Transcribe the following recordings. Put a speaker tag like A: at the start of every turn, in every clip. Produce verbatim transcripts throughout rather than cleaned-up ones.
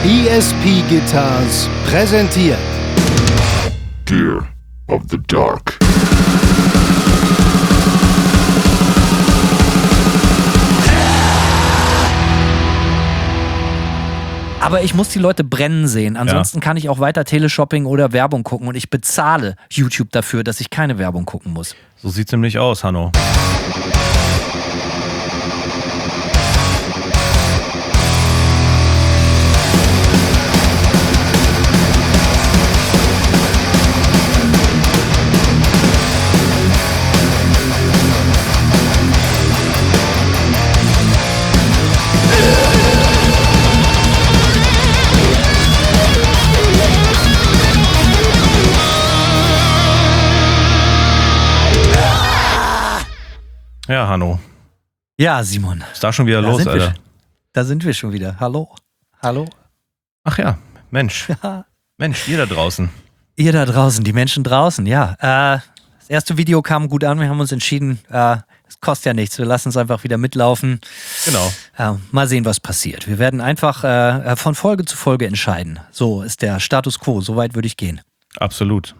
A: E S P Guitars präsentiert
B: Gear of the Dark.
C: Aber ich muss die Leute brennen sehen. Ansonsten ja. kann ich auch weiter Teleshopping oder Werbung gucken. Und ich bezahle YouTube dafür, dass ich keine Werbung gucken muss.
D: So sieht's nämlich aus, Hanno. Ja, Hanno.
C: Ja, Simon.
D: Ist da schon wieder da los, Alter?
C: Wir, da sind wir schon wieder. Hallo. Hallo.
D: Ach ja, Mensch. Ja. Mensch, ihr da draußen.
C: Ihr da draußen, die Menschen draußen, ja. Äh, das erste Video kam gut an. Wir haben uns entschieden, äh, es kostet ja nichts. Wir lassen es einfach wieder mitlaufen.
D: Genau.
C: Äh, mal sehen, was passiert. Wir werden einfach äh, von Folge zu Folge entscheiden. So ist der Status quo. So weit würde ich gehen.
D: Absolut.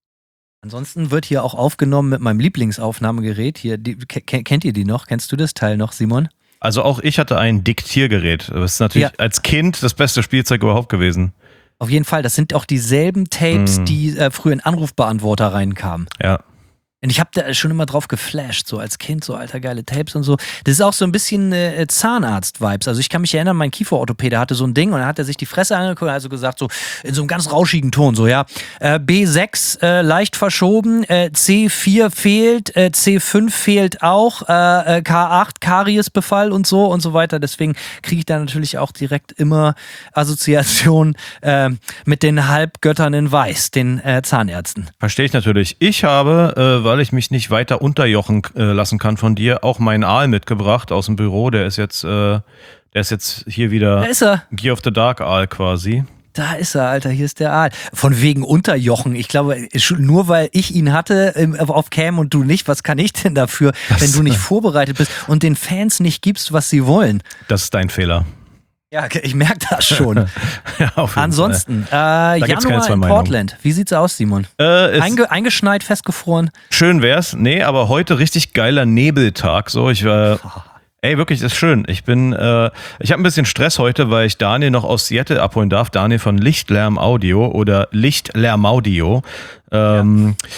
C: Ansonsten wird hier auch aufgenommen mit meinem Lieblingsaufnahmegerät. Hier, die, k- kennt ihr die noch? Kennst du das Teil noch, Simon?
D: Also auch ich hatte ein Diktiergerät. Das ist natürlich ja. als Kind das beste Spielzeug überhaupt gewesen.
C: Auf jeden Fall. Das sind auch dieselben Tapes, mm. die äh, früher in Anrufbeantworter reinkamen.
D: Ja.
C: Und ich habe da schon immer drauf geflasht, so als Kind, so alter geile Tapes und so. Das ist auch so ein bisschen äh, Zahnarzt-Vibes. Also ich kann mich erinnern, mein Kieferorthopäde hatte so ein Ding und dann hat er sich die Fresse angeguckt und hat also gesagt, so in so einem ganz rauschigen Ton, so ja, äh, B sechs äh, leicht verschoben, äh, C vier fehlt, äh, C fünf fehlt auch, äh, K acht Kariesbefall und so und so weiter. Deswegen kriege ich da natürlich auch direkt immer Assoziation äh, mit den Halbgöttern in Weiß, den äh, Zahnärzten.
D: Verstehe ich natürlich. Ich habe, äh, weil ich mich nicht weiter unterjochen äh, lassen kann von dir, auch meinen Aal mitgebracht aus dem Büro. Der ist jetzt, äh, der ist jetzt hier wieder.
C: Da ist er.
D: Gear of the Dark Aal quasi.
C: Da ist er, Alter, hier ist der Aal. Von wegen Unterjochen. Ich glaube, nur weil ich ihn hatte ähm, auf Cam und du nicht, was kann ich denn dafür, das, wenn du nicht vorbereitet bist und den Fans nicht gibst, was sie wollen?
D: Das ist dein Fehler.
C: Ja, ich merke das schon.
D: Ja, auf jeden
C: Ansonsten, äh, Januar in Portland. Wie sieht's aus, Simon?
D: Äh,
C: Einge- eingeschneit, festgefroren?
D: Schön wär's. Nee, aber heute richtig geiler Nebeltag. So, ich war. Ey, wirklich, das ist schön. Ich bin, äh, ich habe ein bisschen Stress heute, weil ich Daniel noch aus Seattle abholen darf. Daniel von Lichtlärm Audio oder Lichtlärm Audio. Ähm, ja.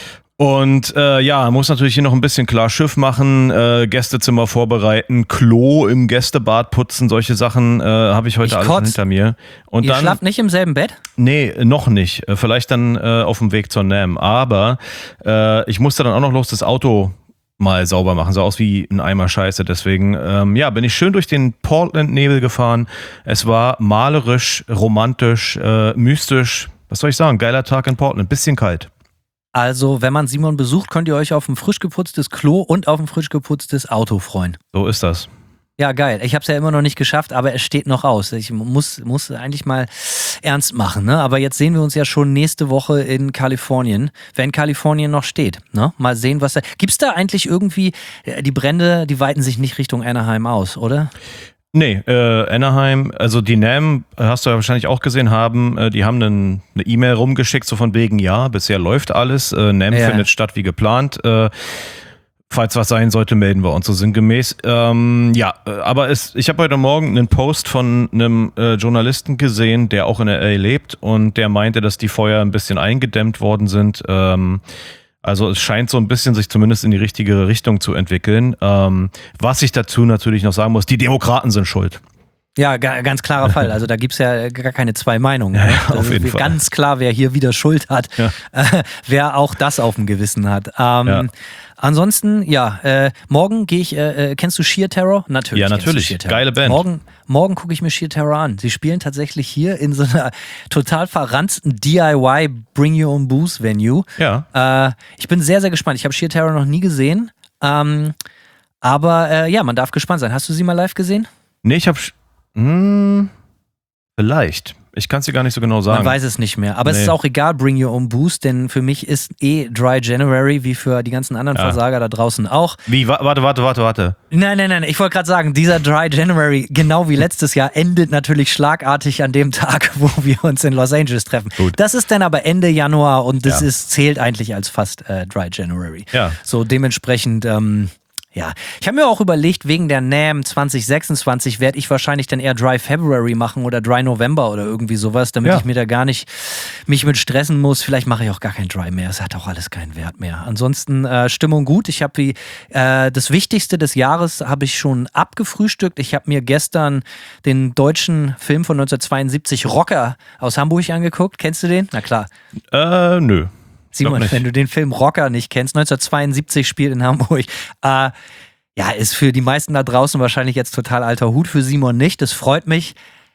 D: Und äh, ja, muss natürlich hier noch ein bisschen klar Schiff machen, äh, Gästezimmer vorbereiten, Klo im Gästebad putzen, solche Sachen äh, habe ich heute
C: ich
D: alles
C: kotz.
D: hinter mir. Und
C: Ihr
D: dann,
C: schlaft nicht im selben Bett?
D: Nee, noch nicht. Vielleicht dann äh, auf dem Weg zur N A M. Aber äh, ich musste dann auch noch los das Auto mal sauber machen. Sah aus wie ein Eimer Scheiße. Deswegen, ähm, ja, bin ich schön durch den Portland-Nebel gefahren. Es war malerisch, romantisch, äh, mystisch. Was soll ich sagen? Geiler Tag in Portland. Bisschen kalt.
C: Also, wenn man Simon besucht, könnt ihr euch auf ein frisch geputztes Klo und auf ein frisch geputztes Auto freuen.
D: So ist das.
C: Ja, geil. Ich habe es ja immer noch nicht geschafft, aber es steht noch aus. Ich muss, muss eigentlich mal ernst machen. Ne? Aber jetzt sehen wir uns ja schon nächste Woche in Kalifornien, wenn Kalifornien noch steht. Ne? Mal sehen, was da... Gibt's da eigentlich irgendwie... Die Brände, die weiten sich nicht Richtung Anaheim aus, oder?
D: Nee, äh, Anaheim, also die N A M, hast du ja wahrscheinlich auch gesehen haben, äh, die haben einen, eine E-Mail rumgeschickt, so von wegen, ja, bisher läuft alles, äh, N A M ja. findet statt wie geplant, äh, falls was sein sollte, melden wir uns so sinngemäß. Ähm, ja, aber es, ich habe heute Morgen einen Post von einem äh, Journalisten gesehen, der auch in L A lebt und der meinte, dass die Feuer ein bisschen eingedämmt worden sind, ähm, also es scheint so ein bisschen sich zumindest in die richtige Richtung zu entwickeln. Ähm, was ich dazu natürlich noch sagen muss, die Demokraten sind schuld.
C: Ja, ga, ganz klarer Fall. Also da gibt's ja gar keine zwei Meinungen.
D: Ja,
C: ne?
D: ja, auf jeden
C: Fall.
D: Fall.
C: Ganz klar, wer hier wieder Schuld hat,
D: ja.
C: äh, wer auch das auf dem Gewissen hat. Ähm,
D: ja.
C: Ansonsten, ja, äh, morgen gehe ich, äh, äh, kennst du Sheer Terror? Natürlich.
D: Ja, natürlich. Geile Band.
C: Morgen, morgen gucke ich mir Sheer Terror an. Sie spielen tatsächlich hier in so einer total verranzten D I Y Bring Your Own Booze Venue.
D: Ja.
C: Äh, ich bin sehr, sehr gespannt. Ich habe Sheer Terror noch nie gesehen. Ähm, aber äh, ja, man darf gespannt sein. Hast du sie mal live gesehen?
D: Nee, ich habe... Hm, vielleicht. Ich kann es dir gar nicht so genau sagen.
C: Man weiß es nicht mehr. Aber
D: nee.
C: es ist auch egal, bring your own booze, denn für mich ist eh Dry January, wie für die ganzen anderen ja. Versager da draußen auch.
D: Wie? Warte, warte, warte, warte.
C: Nein, nein, nein. Ich wollte gerade sagen, dieser Dry January, genau wie letztes Jahr, endet natürlich schlagartig an dem Tag, wo wir uns in Los Angeles treffen. Gut. Das ist dann aber Ende Januar und das ja. ist, zählt eigentlich als fast äh, Dry January.
D: Ja.
C: So dementsprechend... Ähm, Ja, ich habe mir auch überlegt, wegen der NAMM zwanzig sechsundzwanzig werde ich wahrscheinlich dann eher Dry February machen oder Dry November oder irgendwie sowas, damit ja. ich mir da gar nicht mich mit stressen muss. Vielleicht mache ich auch gar kein Dry mehr, es hat auch alles keinen Wert mehr. Ansonsten äh, Stimmung gut. Ich habe äh, das Wichtigste des Jahres habe ich schon abgefrühstückt. Ich habe mir gestern den deutschen Film von neunzehnhundertzweiundsiebzig Rocker aus Hamburg angeguckt. Kennst du den? Na klar.
D: Äh, nö.
C: Simon, wenn du den Film Rocker nicht kennst, neunzehnhundertzweiundsiebzig spielt in Hamburg. Äh, ja, ist für die meisten da draußen wahrscheinlich jetzt total alter Hut, für Simon nicht. Das freut mich.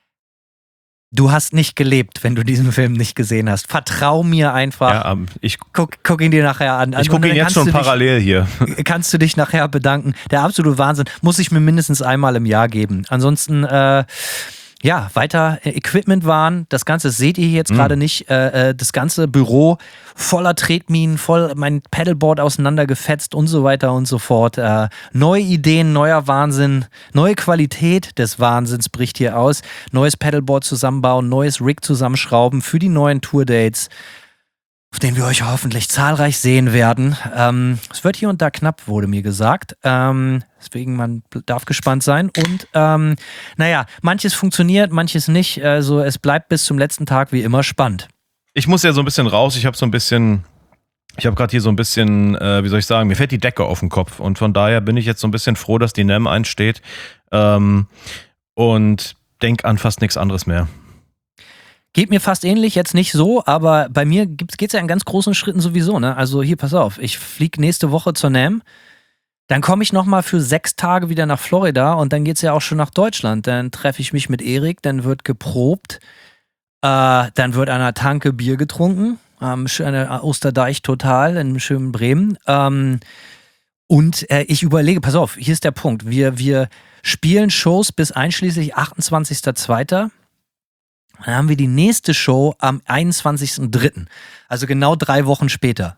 C: Du hast nicht gelebt, wenn du diesen Film nicht gesehen hast. Vertrau mir einfach.
D: Ja, um, ich
C: guck, guck ihn dir nachher an.
D: Ich gucke ihn jetzt schon parallel
C: dich,
D: hier.
C: Kannst du dich nachher bedanken. Der absolute Wahnsinn. Muss ich mir mindestens einmal im Jahr geben. Ansonsten, äh, ja, weiter Equipment waren. Das Ganze seht ihr jetzt mm. gerade nicht. Äh, das ganze Büro voller Tretminen, voll mein Paddleboard auseinandergefetzt und so weiter und so fort. Äh, neue Ideen, neuer Wahnsinn, neue Qualität des Wahnsinns bricht hier aus. Neues Paddleboard zusammenbauen, neues Rig zusammenschrauben für die neuen Tourdates, auf denen wir euch hoffentlich zahlreich sehen werden. Ähm, es wird hier und da knapp, wurde mir gesagt. Ähm, deswegen, man darf gespannt sein. Und ähm, naja, manches funktioniert, manches nicht. Also es bleibt bis zum letzten Tag wie immer spannend.
D: Ich muss ja so ein bisschen raus. Ich habe so ein bisschen, ich habe gerade hier so ein bisschen, äh, wie soll ich sagen, mir fällt die Decke auf den Kopf. Und von daher bin ich jetzt so ein bisschen froh, dass die NAMM einsteht. Ähm, und denk an fast nichts anderes mehr.
C: Geht mir fast ähnlich, jetzt nicht so, aber bei mir geht es ja in ganz großen Schritten sowieso. Ne? Also hier, pass auf, ich fliege nächste Woche zur NAMM, dann komme ich nochmal für sechs Tage wieder nach Florida und dann geht es ja auch schon nach Deutschland. Dann treffe ich mich mit Erik, dann wird geprobt, äh, dann wird an der Tanke Bier getrunken, am schönen Osterdeich total in schönen Bremen. Ähm, und äh, ich überlege, pass auf, hier ist der Punkt, wir, wir spielen Shows bis einschließlich achtundzwanzigster zweiter Dann haben wir die nächste Show am einundzwanzigsten dritten Also genau drei Wochen später.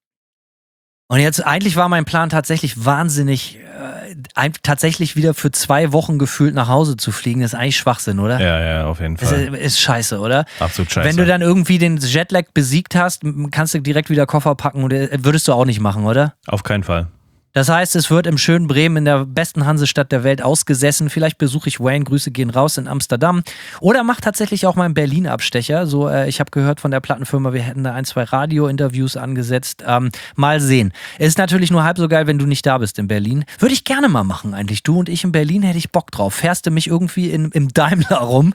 C: Und jetzt, eigentlich war mein Plan tatsächlich wahnsinnig, äh, tatsächlich wieder für zwei Wochen gefühlt nach Hause zu fliegen. Das ist eigentlich Schwachsinn, oder?
D: Ja, ja, auf jeden Fall.
C: Ist, ist scheiße, oder?
D: Absolut scheiße.
C: Wenn du dann irgendwie den Jetlag besiegt hast, kannst du direkt wieder Koffer packen. Und würdest du auch nicht machen, oder?
D: Auf keinen Fall.
C: Das heißt, es wird im schönen Bremen, in der besten Hansestadt der Welt, ausgesessen. Vielleicht besuche ich Wayne, Grüße gehen raus in Amsterdam. Oder mach tatsächlich auch mal einen Berlin-Abstecher. So, äh, ich habe gehört von der Plattenfirma, wir hätten da ein, zwei Radio-Interviews angesetzt. Ähm, mal sehen. Es ist natürlich nur halb so geil, wenn du nicht da bist in Berlin. Würde ich gerne mal machen eigentlich. Du und ich in Berlin hätte ich Bock drauf. Fährst du mich irgendwie in, im Daimler rum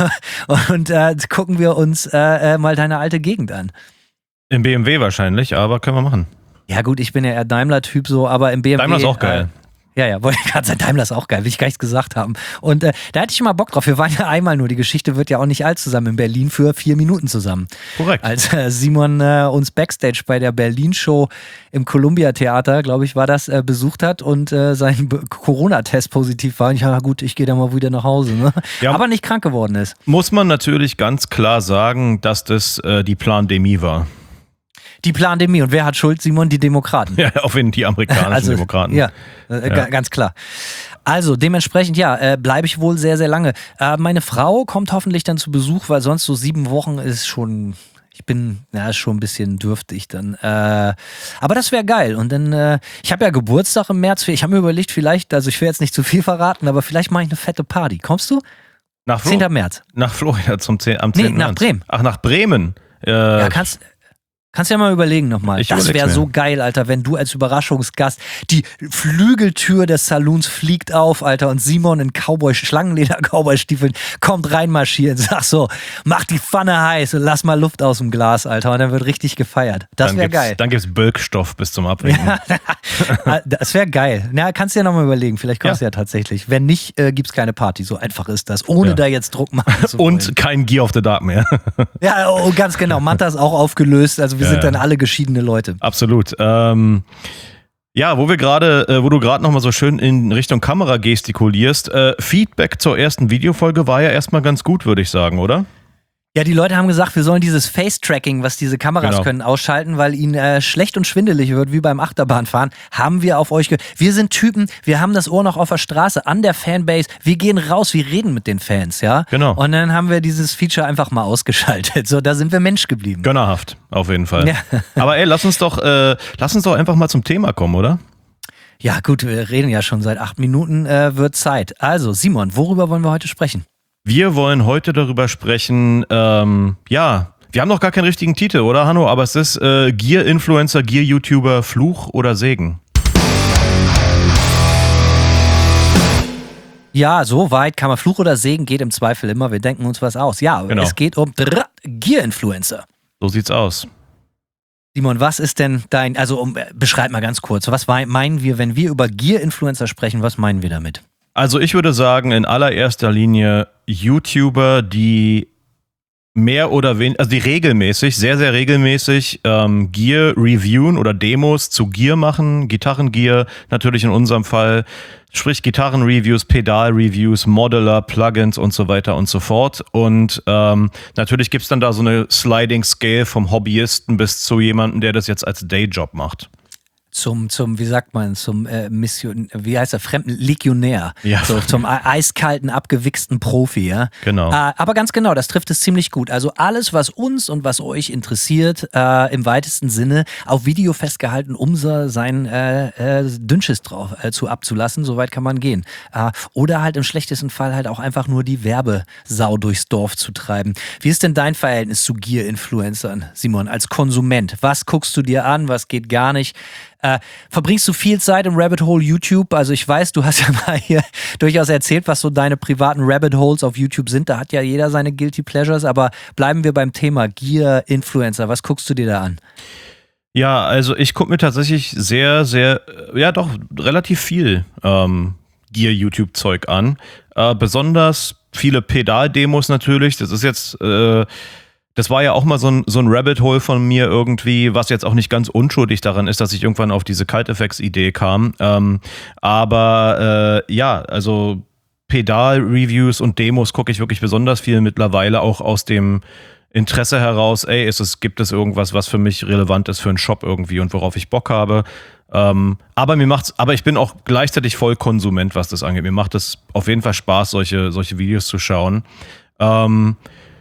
C: und äh, gucken wir uns äh, äh, mal deine alte Gegend an.
D: Im B M W wahrscheinlich, aber können wir machen.
C: Ja gut, ich bin ja eher Daimler-Typ so, aber im B M W...
D: Daimler ist auch geil.
C: Äh, ja, ja, wollte ich gerade sagen, Daimler ist auch geil, will ich gar nichts gesagt haben. Und äh, da hätte ich schon mal Bock drauf. Wir waren ja einmal nur, die Geschichte wird ja auch nicht alt zusammen in Berlin für vier Minuten zusammen.
D: Korrekt.
C: Als äh, Simon äh, uns Backstage bei der Berlin-Show im Columbia-Theater, glaube ich, war das, äh, besucht hat und äh, sein B- Corona-Test positiv war. Und ich habe gut, ich gehe dann mal wieder nach Hause. Ne? Ja, aber nicht krank geworden ist.
D: Muss man natürlich ganz klar sagen, dass das äh, die Plandemie war.
C: Die Plandemie. Und wer hat Schuld, Simon? Die Demokraten.
D: Ja, auf jeden Fall die amerikanischen also, Demokraten.
C: Ja, äh, ja, ganz klar. Also dementsprechend, ja, äh, bleibe ich wohl sehr, sehr lange. Äh, meine Frau kommt hoffentlich dann zu Besuch, weil sonst so sieben Wochen ist schon, ich bin, ja, ist schon ein bisschen dürftig dann. Äh, aber das wäre geil. Und dann, äh, ich habe ja Geburtstag im März. Ich habe mir überlegt, vielleicht, also ich will jetzt nicht zu viel verraten, aber vielleicht mache ich eine fette Party. Kommst du?
D: Nach Flo-
C: zehnten März.
D: Nach Florida zum zehn, am zehnten
C: Nee, nach Bremen.
D: Ach, nach Bremen. Äh,
C: ja, kannst... Kannst ja mal überlegen nochmal. Das wäre so geil, Alter, wenn du als Überraschungsgast, die Flügeltür des Saloons fliegt auf, Alter, und Simon in Cowboy, Schlangenleder-Cowboy-Stiefeln kommt reinmarschieren, sag so, mach die Pfanne heiß und lass mal Luft aus dem Glas, Alter, und dann wird richtig gefeiert. Das wäre geil.
D: Dann gibt's Bölkstoff bis zum Abwinken.
C: Ja, das wäre geil. Na, kannst du ja nochmal überlegen, vielleicht kommst du ja. ja tatsächlich. Wenn nicht, äh, gibt's keine Party. So einfach ist das, ohne ja. da jetzt Druck machen zu wollen.
D: Und kein Gear of the Dark mehr.
C: Ja, oh, ganz genau. Manta ist auch aufgelöst, also wir ja, sind dann alle geschiedene Leute.
D: Absolut. Ähm, ja, wo wir gerade, äh, wo du gerade nochmal so schön in Richtung Kamera gestikulierst, äh, Feedback zur ersten Videofolge war ja erstmal ganz gut, würde ich sagen, oder?
C: Ja, die Leute haben gesagt, wir sollen dieses Face-Tracking, was diese Kameras
D: Genau.
C: können, ausschalten, weil ihnen äh, schlecht und schwindelig wird, wie beim Achterbahnfahren. Haben wir auf euch ge... Wir sind Typen, wir haben das Ohr noch auf der Straße, an der Fanbase. Wir gehen raus, wir reden mit den Fans, ja?
D: Genau.
C: Und dann haben wir dieses Feature einfach mal ausgeschaltet. So, da sind wir Mensch geblieben.
D: Gönnerhaft, auf jeden Fall.
C: Ja.
D: Aber ey, lass uns doch, äh, lass uns doch einfach mal zum Thema kommen, oder?
C: Ja gut, wir reden ja schon seit acht Minuten, äh, wird Zeit. Also Simon, worüber wollen wir heute sprechen?
D: Wir wollen heute darüber sprechen, ähm, ja, wir haben noch gar keinen richtigen Titel, oder Hanno? Aber es ist äh, Gear-Influencer, Gear-YouTuber, Fluch oder Segen?
C: Ja, so weit kann man Fluch oder Segen, geht im Zweifel immer. Wir denken uns was aus. Ja,
D: Genau.
C: Es geht um Drrr, Gear-Influencer.
D: So sieht's aus.
C: Simon, was ist denn dein, also um, beschreib mal ganz kurz, was meinen wir, wenn wir über Gear-Influencer sprechen, was meinen wir damit?
D: Also ich würde sagen, in allererster Linie YouTuber, die mehr oder weniger, also die regelmäßig, sehr, sehr regelmäßig ähm, Gear reviewen oder Demos zu Gear machen, Gitarrengear natürlich in unserem Fall, sprich Gitarrenreviews, Pedalreviews, Modeler, Plugins und so weiter und so fort. Und ähm, natürlich gibt es dann da so eine Sliding Scale vom Hobbyisten bis zu jemandem, der das jetzt als Dayjob macht.
C: Zum, zum, wie sagt man, zum äh, Mission, wie heißt er, fremden Legionär.
D: Ja.
C: So, zum e- eiskalten, abgewichsten Profi, ja.
D: Genau.
C: Äh, aber ganz genau, das trifft es ziemlich gut. Also alles, was uns und was euch interessiert, äh, im weitesten Sinne auf Video festgehalten, um so sein äh, äh, Dünnschiss drauf äh, zu abzulassen, soweit kann man gehen. Äh, oder halt im schlechtesten Fall halt auch einfach nur die Werbesau durchs Dorf zu treiben. Wie ist denn dein Verhältnis zu Gear-Influencern, Simon, als Konsument? Was guckst du dir an, was geht gar nicht? Äh, verbringst du viel Zeit im Rabbit Hole YouTube? Also ich weiß, du hast ja mal hier durchaus erzählt, was so deine privaten Rabbit Holes auf YouTube sind. Da hat ja jeder seine Guilty Pleasures, aber bleiben wir beim Thema Gear-Influencer. Was guckst du dir da an?
D: Ja, also ich gucke mir tatsächlich sehr, sehr, ja doch, relativ viel ähm, Gear-YouTube-Zeug an. Äh, besonders viele Pedal-Demos natürlich. Das ist jetzt... Äh, Das war ja auch mal so ein, so ein Rabbit Hole von mir irgendwie, was jetzt auch nicht ganz unschuldig daran ist, dass ich irgendwann auf diese Kite-Effects-Idee kam. Ähm, aber äh, ja, also Pedal-Reviews und Demos gucke ich wirklich besonders viel mittlerweile, auch aus dem Interesse heraus, ey, ist es, gibt es irgendwas, was für mich relevant ist für einen Shop irgendwie und worauf ich Bock habe. Ähm, aber mir macht's, aber ich bin auch gleichzeitig voll Konsument, was das angeht. Mir macht es auf jeden Fall Spaß, solche, solche Videos zu schauen. Ähm,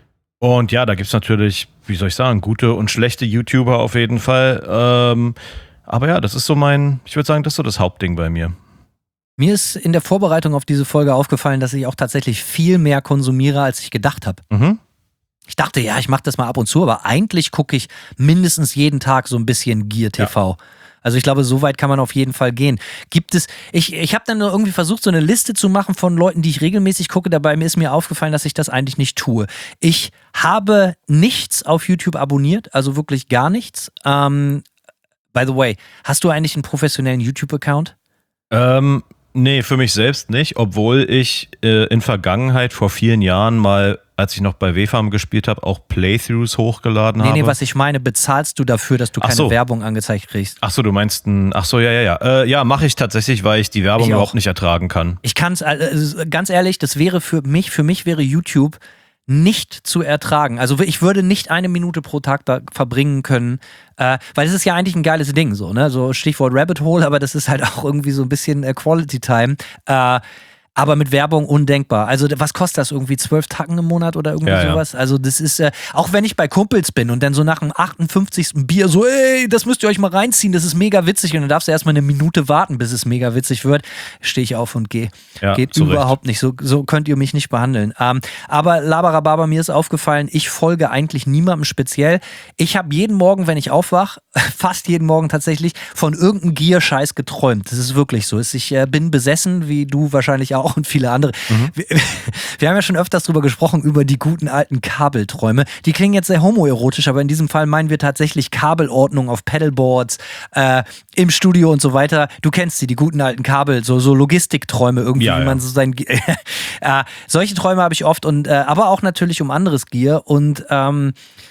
D: Und ja, da gibt's natürlich, wie soll ich sagen, gute und schlechte YouTuber auf jeden Fall. Ähm, aber ja, das ist so mein, ich würde sagen, das ist so das Hauptding bei mir.
C: Mir ist in der Vorbereitung auf diese Folge aufgefallen, dass ich auch tatsächlich viel mehr konsumiere, als ich gedacht habe.
D: Mhm.
C: Ich dachte, ja, ich mache das mal ab und zu, aber eigentlich gucke ich mindestens jeden Tag so ein bisschen Gear-T V. Ja. Also ich glaube, so weit kann man auf jeden Fall gehen. Gibt es, ich, ich habe dann irgendwie versucht, so eine Liste zu machen von Leuten, die ich regelmäßig gucke. Dabei ist mir aufgefallen, dass ich das eigentlich nicht tue. Ich habe nichts auf YouTube abonniert, also wirklich gar nichts. Ähm, by the way, hast du eigentlich einen professionellen YouTube-Account?
D: Ähm, nee, für mich selbst nicht, obwohl ich äh, in Vergangenheit vor vielen Jahren mal, als ich noch bei W F A M gespielt habe, auch Playthroughs hochgeladen
C: nee,
D: habe.
C: Nee, was ich meine, bezahlst du dafür, dass du keine
D: so.
C: Werbung angezeigt kriegst?
D: Ach so, du meinst ein, ach so, ja, ja, ja. Äh, ja, mache ich tatsächlich, weil ich die Werbung
C: ich
D: überhaupt nicht ertragen kann.
C: Ich kann es, also ganz ehrlich, das wäre für mich, für mich wäre YouTube nicht zu ertragen. Also ich würde nicht eine Minute pro Tag da verbringen können, äh, weil das ist ja eigentlich ein geiles Ding, so, ne? So Stichwort Rabbit Hole, aber das ist halt auch irgendwie so ein bisschen äh, Quality Time. Äh, aber mit Werbung undenkbar. Also was kostet das irgendwie? zwölf Tacken im Monat oder irgendwie
D: ja,
C: sowas? Ja. Also das ist, äh, auch wenn ich bei Kumpels bin und dann so nach dem achtundfünfzigsten Bier so, ey, das müsst ihr euch mal reinziehen, das ist mega witzig und dann darfst du erstmal eine Minute warten, bis es mega witzig wird, stehe ich auf und gehe.
D: Ja,
C: Geht überhaupt nicht. So, so könnt ihr mich nicht behandeln. Ähm, aber Labarababa, mir ist aufgefallen, ich folge eigentlich niemandem speziell. Ich habe jeden Morgen, wenn ich aufwache, fast jeden Morgen tatsächlich, von irgendeinem Gear-Scheiß geträumt. Das ist wirklich so. Ich äh, bin besessen, wie du wahrscheinlich auch und viele andere. Mhm. Wir, wir haben ja schon öfters drüber gesprochen, über die guten alten Kabelträume. Die klingen jetzt sehr homoerotisch, aber in diesem Fall meinen wir tatsächlich Kabelordnung auf Pedalboards, äh, im Studio und so weiter. Du kennst sie, die guten alten Kabel, so, so Logistikträume irgendwie,
D: ja,
C: wie
D: ja.
C: man so sein... äh, solche Träume habe ich oft, und äh, aber auch natürlich um anderes Gear und ähm,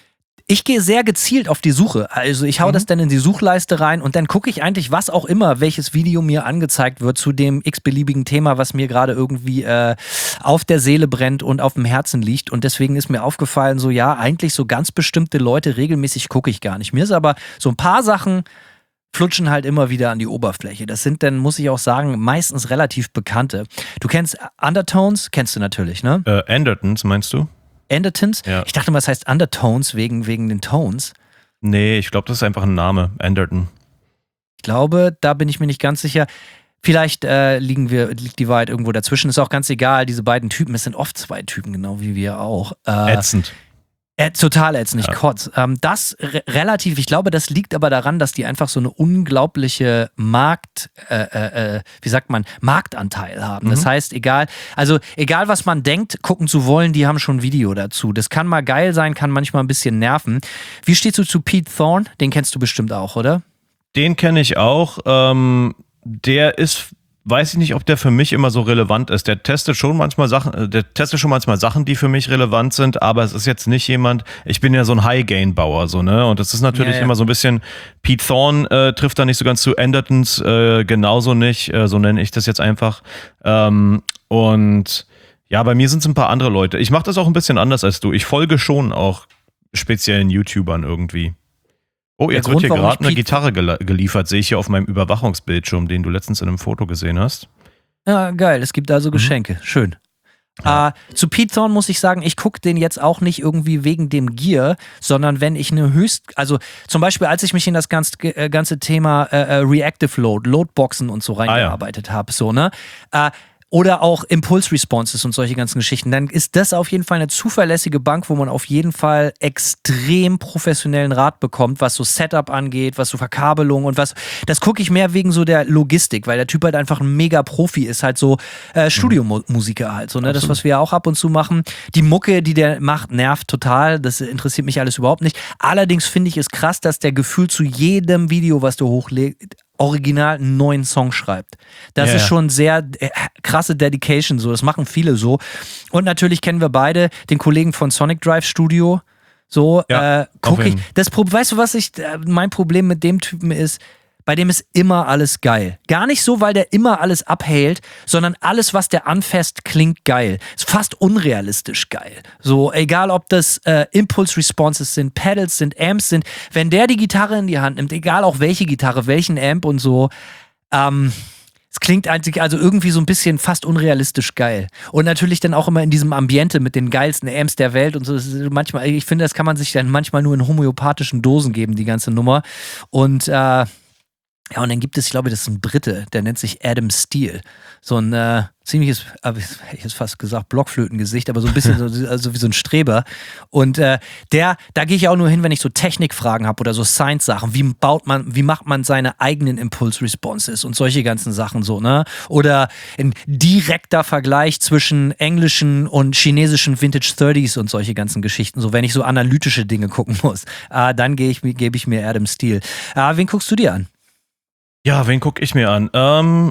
C: Ich gehe sehr gezielt auf die Suche. Also ich hau mhm. das dann in die Suchleiste rein und dann gucke ich eigentlich, was auch immer, welches Video mir angezeigt wird zu dem x-beliebigen Thema, was mir gerade irgendwie äh, auf der Seele brennt und auf dem Herzen liegt. Und deswegen ist mir aufgefallen, so ja, eigentlich so ganz bestimmte Leute regelmäßig gucke ich gar nicht. Mir ist aber so ein paar Sachen flutschen halt immer wieder an die Oberfläche. Das sind dann, muss ich auch sagen, meistens relativ bekannte. Du kennst Undertones, kennst du natürlich, ne?
D: Äh, Andertons, meinst du?
C: Andertons?
D: Ja.
C: Ich dachte mal, es heißt Undertones wegen, wegen den Tones.
D: Nee, ich glaube, das ist einfach ein Name, Anderton.
C: Ich glaube, da bin ich mir nicht ganz sicher. Vielleicht äh, liegen wir, liegt die Wahrheit irgendwo dazwischen. Ist auch ganz egal, diese beiden Typen, es sind oft zwei Typen, genau wie wir auch. Äh,
D: Ätzend.
C: Äh, total ätzend,
D: ja.
C: ich kotz. Ähm, das re- relativ, ich glaube, das liegt aber daran, dass die einfach so eine unglaubliche Markt, äh, äh, wie sagt man, Marktanteil haben. Mhm. Das heißt, egal, also egal was man denkt, gucken zu wollen, die haben schon ein Video dazu. Das kann mal geil sein, kann manchmal ein bisschen nerven. Wie stehst du zu Pete Thorne? Den kennst du bestimmt auch, oder?
D: Den kenne ich auch. Ähm, der ist, weiß ich nicht, ob der für mich immer so relevant ist. Der testet schon manchmal Sachen, der testet schon manchmal Sachen, die für mich relevant sind, aber es ist jetzt nicht jemand, ich bin ja so ein High-Gain-Bauer, so, ne? Und das ist natürlich ja, ja. immer so ein bisschen, Pete Thorne äh, trifft da nicht so ganz zu, Andertons äh, genauso nicht, äh, so nenne ich das jetzt einfach. Ähm, und ja, bei mir sind es ein paar andere Leute. Ich mache das auch ein bisschen anders als du. Ich folge schon auch speziellen YouTubern irgendwie. Oh, jetzt Grund, wird hier gerade eine Gitarre gel- geliefert, sehe ich hier auf meinem Überwachungsbildschirm, den du letztens in einem Foto gesehen hast.
C: Ja, geil, es gibt also Geschenke, mhm. schön. Ja. Uh, zu Pete Thorne muss ich sagen, ich gucke den jetzt auch nicht irgendwie wegen dem Gear, sondern wenn ich eine höchst, also zum Beispiel als ich mich in das ganz, äh, ganze Thema äh, Reactive Load, Loadboxen und so reingearbeitet ah, ja. habe, so, ne, uh, oder auch Impulse-Responses und solche ganzen Geschichten, dann ist das auf jeden Fall eine zuverlässige Bank, wo man auf jeden Fall extrem professionellen Rat bekommt, was so Setup angeht, was so Verkabelung und was, das gucke ich mehr wegen so der Logistik, weil der Typ halt einfach ein mega Profi ist, halt so äh, Studiomusiker halt, so, ne, das, was wir ja auch ab und zu machen. Die Mucke, die der macht, nervt total, das interessiert mich alles überhaupt nicht. Allerdings finde ich es krass, dass der Gefühl zu jedem Video, was du hochlegst, original einen neuen Song schreibt. Das yeah. ist schon sehr äh, krasse Dedication, so. Das machen viele so. Und natürlich kennen wir beide den Kollegen von Sonic Drive Studio. So, ja, äh, guck ich. Das, weißt du, was ich, äh, mein Problem mit dem Typen ist? Bei dem ist immer alles geil. Gar nicht so, weil der immer alles abhält, sondern alles, was der anfasst, klingt geil. Ist fast unrealistisch geil. So, egal ob das äh, Impulse-Responses sind, Pedals sind, Amps sind. Wenn der die Gitarre in die Hand nimmt, egal auch welche Gitarre, welchen Amp und so, ähm, es klingt eigentlich also irgendwie so ein bisschen fast unrealistisch geil. Und natürlich dann auch immer in diesem Ambiente mit den geilsten Amps der Welt und so. Das ist manchmal, ich finde, das kann man sich dann manchmal nur in homöopathischen Dosen geben, die ganze Nummer. Und äh, ja, und dann gibt es, ich glaube, das ist ein Brite, der nennt sich Adam Steele. So ein äh, ziemliches, äh, hätte ich jetzt fast gesagt, Blockflötengesicht, aber so ein bisschen so, also wie so ein Streber. Und äh, der, da gehe ich auch nur hin, wenn ich so Technikfragen habe oder so Science-Sachen. Wie baut man, wie macht man seine eigenen Impulse-Responses und solche ganzen Sachen so, ne? Oder ein direkter Vergleich zwischen englischen und chinesischen Vintage dreißiger und solche ganzen Geschichten. So, wenn ich so analytische Dinge gucken muss, äh, dann gehe ich, gebe ich mir Adam Steele. Äh, wen guckst du dir an?
D: Ja, wen gucke ich mir an? Ähm,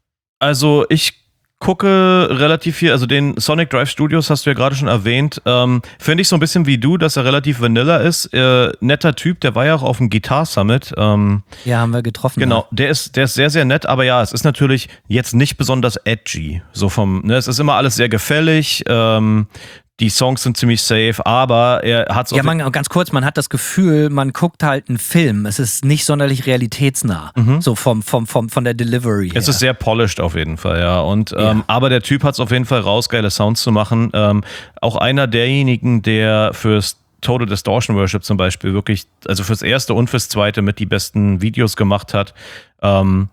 D: also ich gucke relativ viel, also den Sonic Drive Studios hast du ja gerade schon erwähnt, ähm, finde ich so ein bisschen wie du, dass er relativ vanilla ist. Äh, netter Typ, der war ja auch auf dem Guitar Summit. Ähm,
C: ja, haben wir getroffen.
D: Genau,
C: ja.
D: der ist, der ist sehr, sehr nett, aber ja, es ist natürlich jetzt nicht besonders edgy. So vom, ne, es ist immer alles sehr gefällig, ähm, die Songs sind ziemlich safe, aber er hat so.
C: Ja, man, ganz kurz, man hat das Gefühl, man guckt halt einen Film. Es ist nicht sonderlich realitätsnah, mhm. so vom, vom, vom, von der Delivery her.
D: Es ist sehr polished auf jeden Fall, ja. Und, ja. Ähm, aber der Typ hat es auf jeden Fall raus, geile Sounds zu machen. Ähm, auch einer derjenigen, der fürs Total Distortion Worship zum Beispiel wirklich, also fürs erste und fürs zweite mit die besten Videos gemacht hat. Ähm,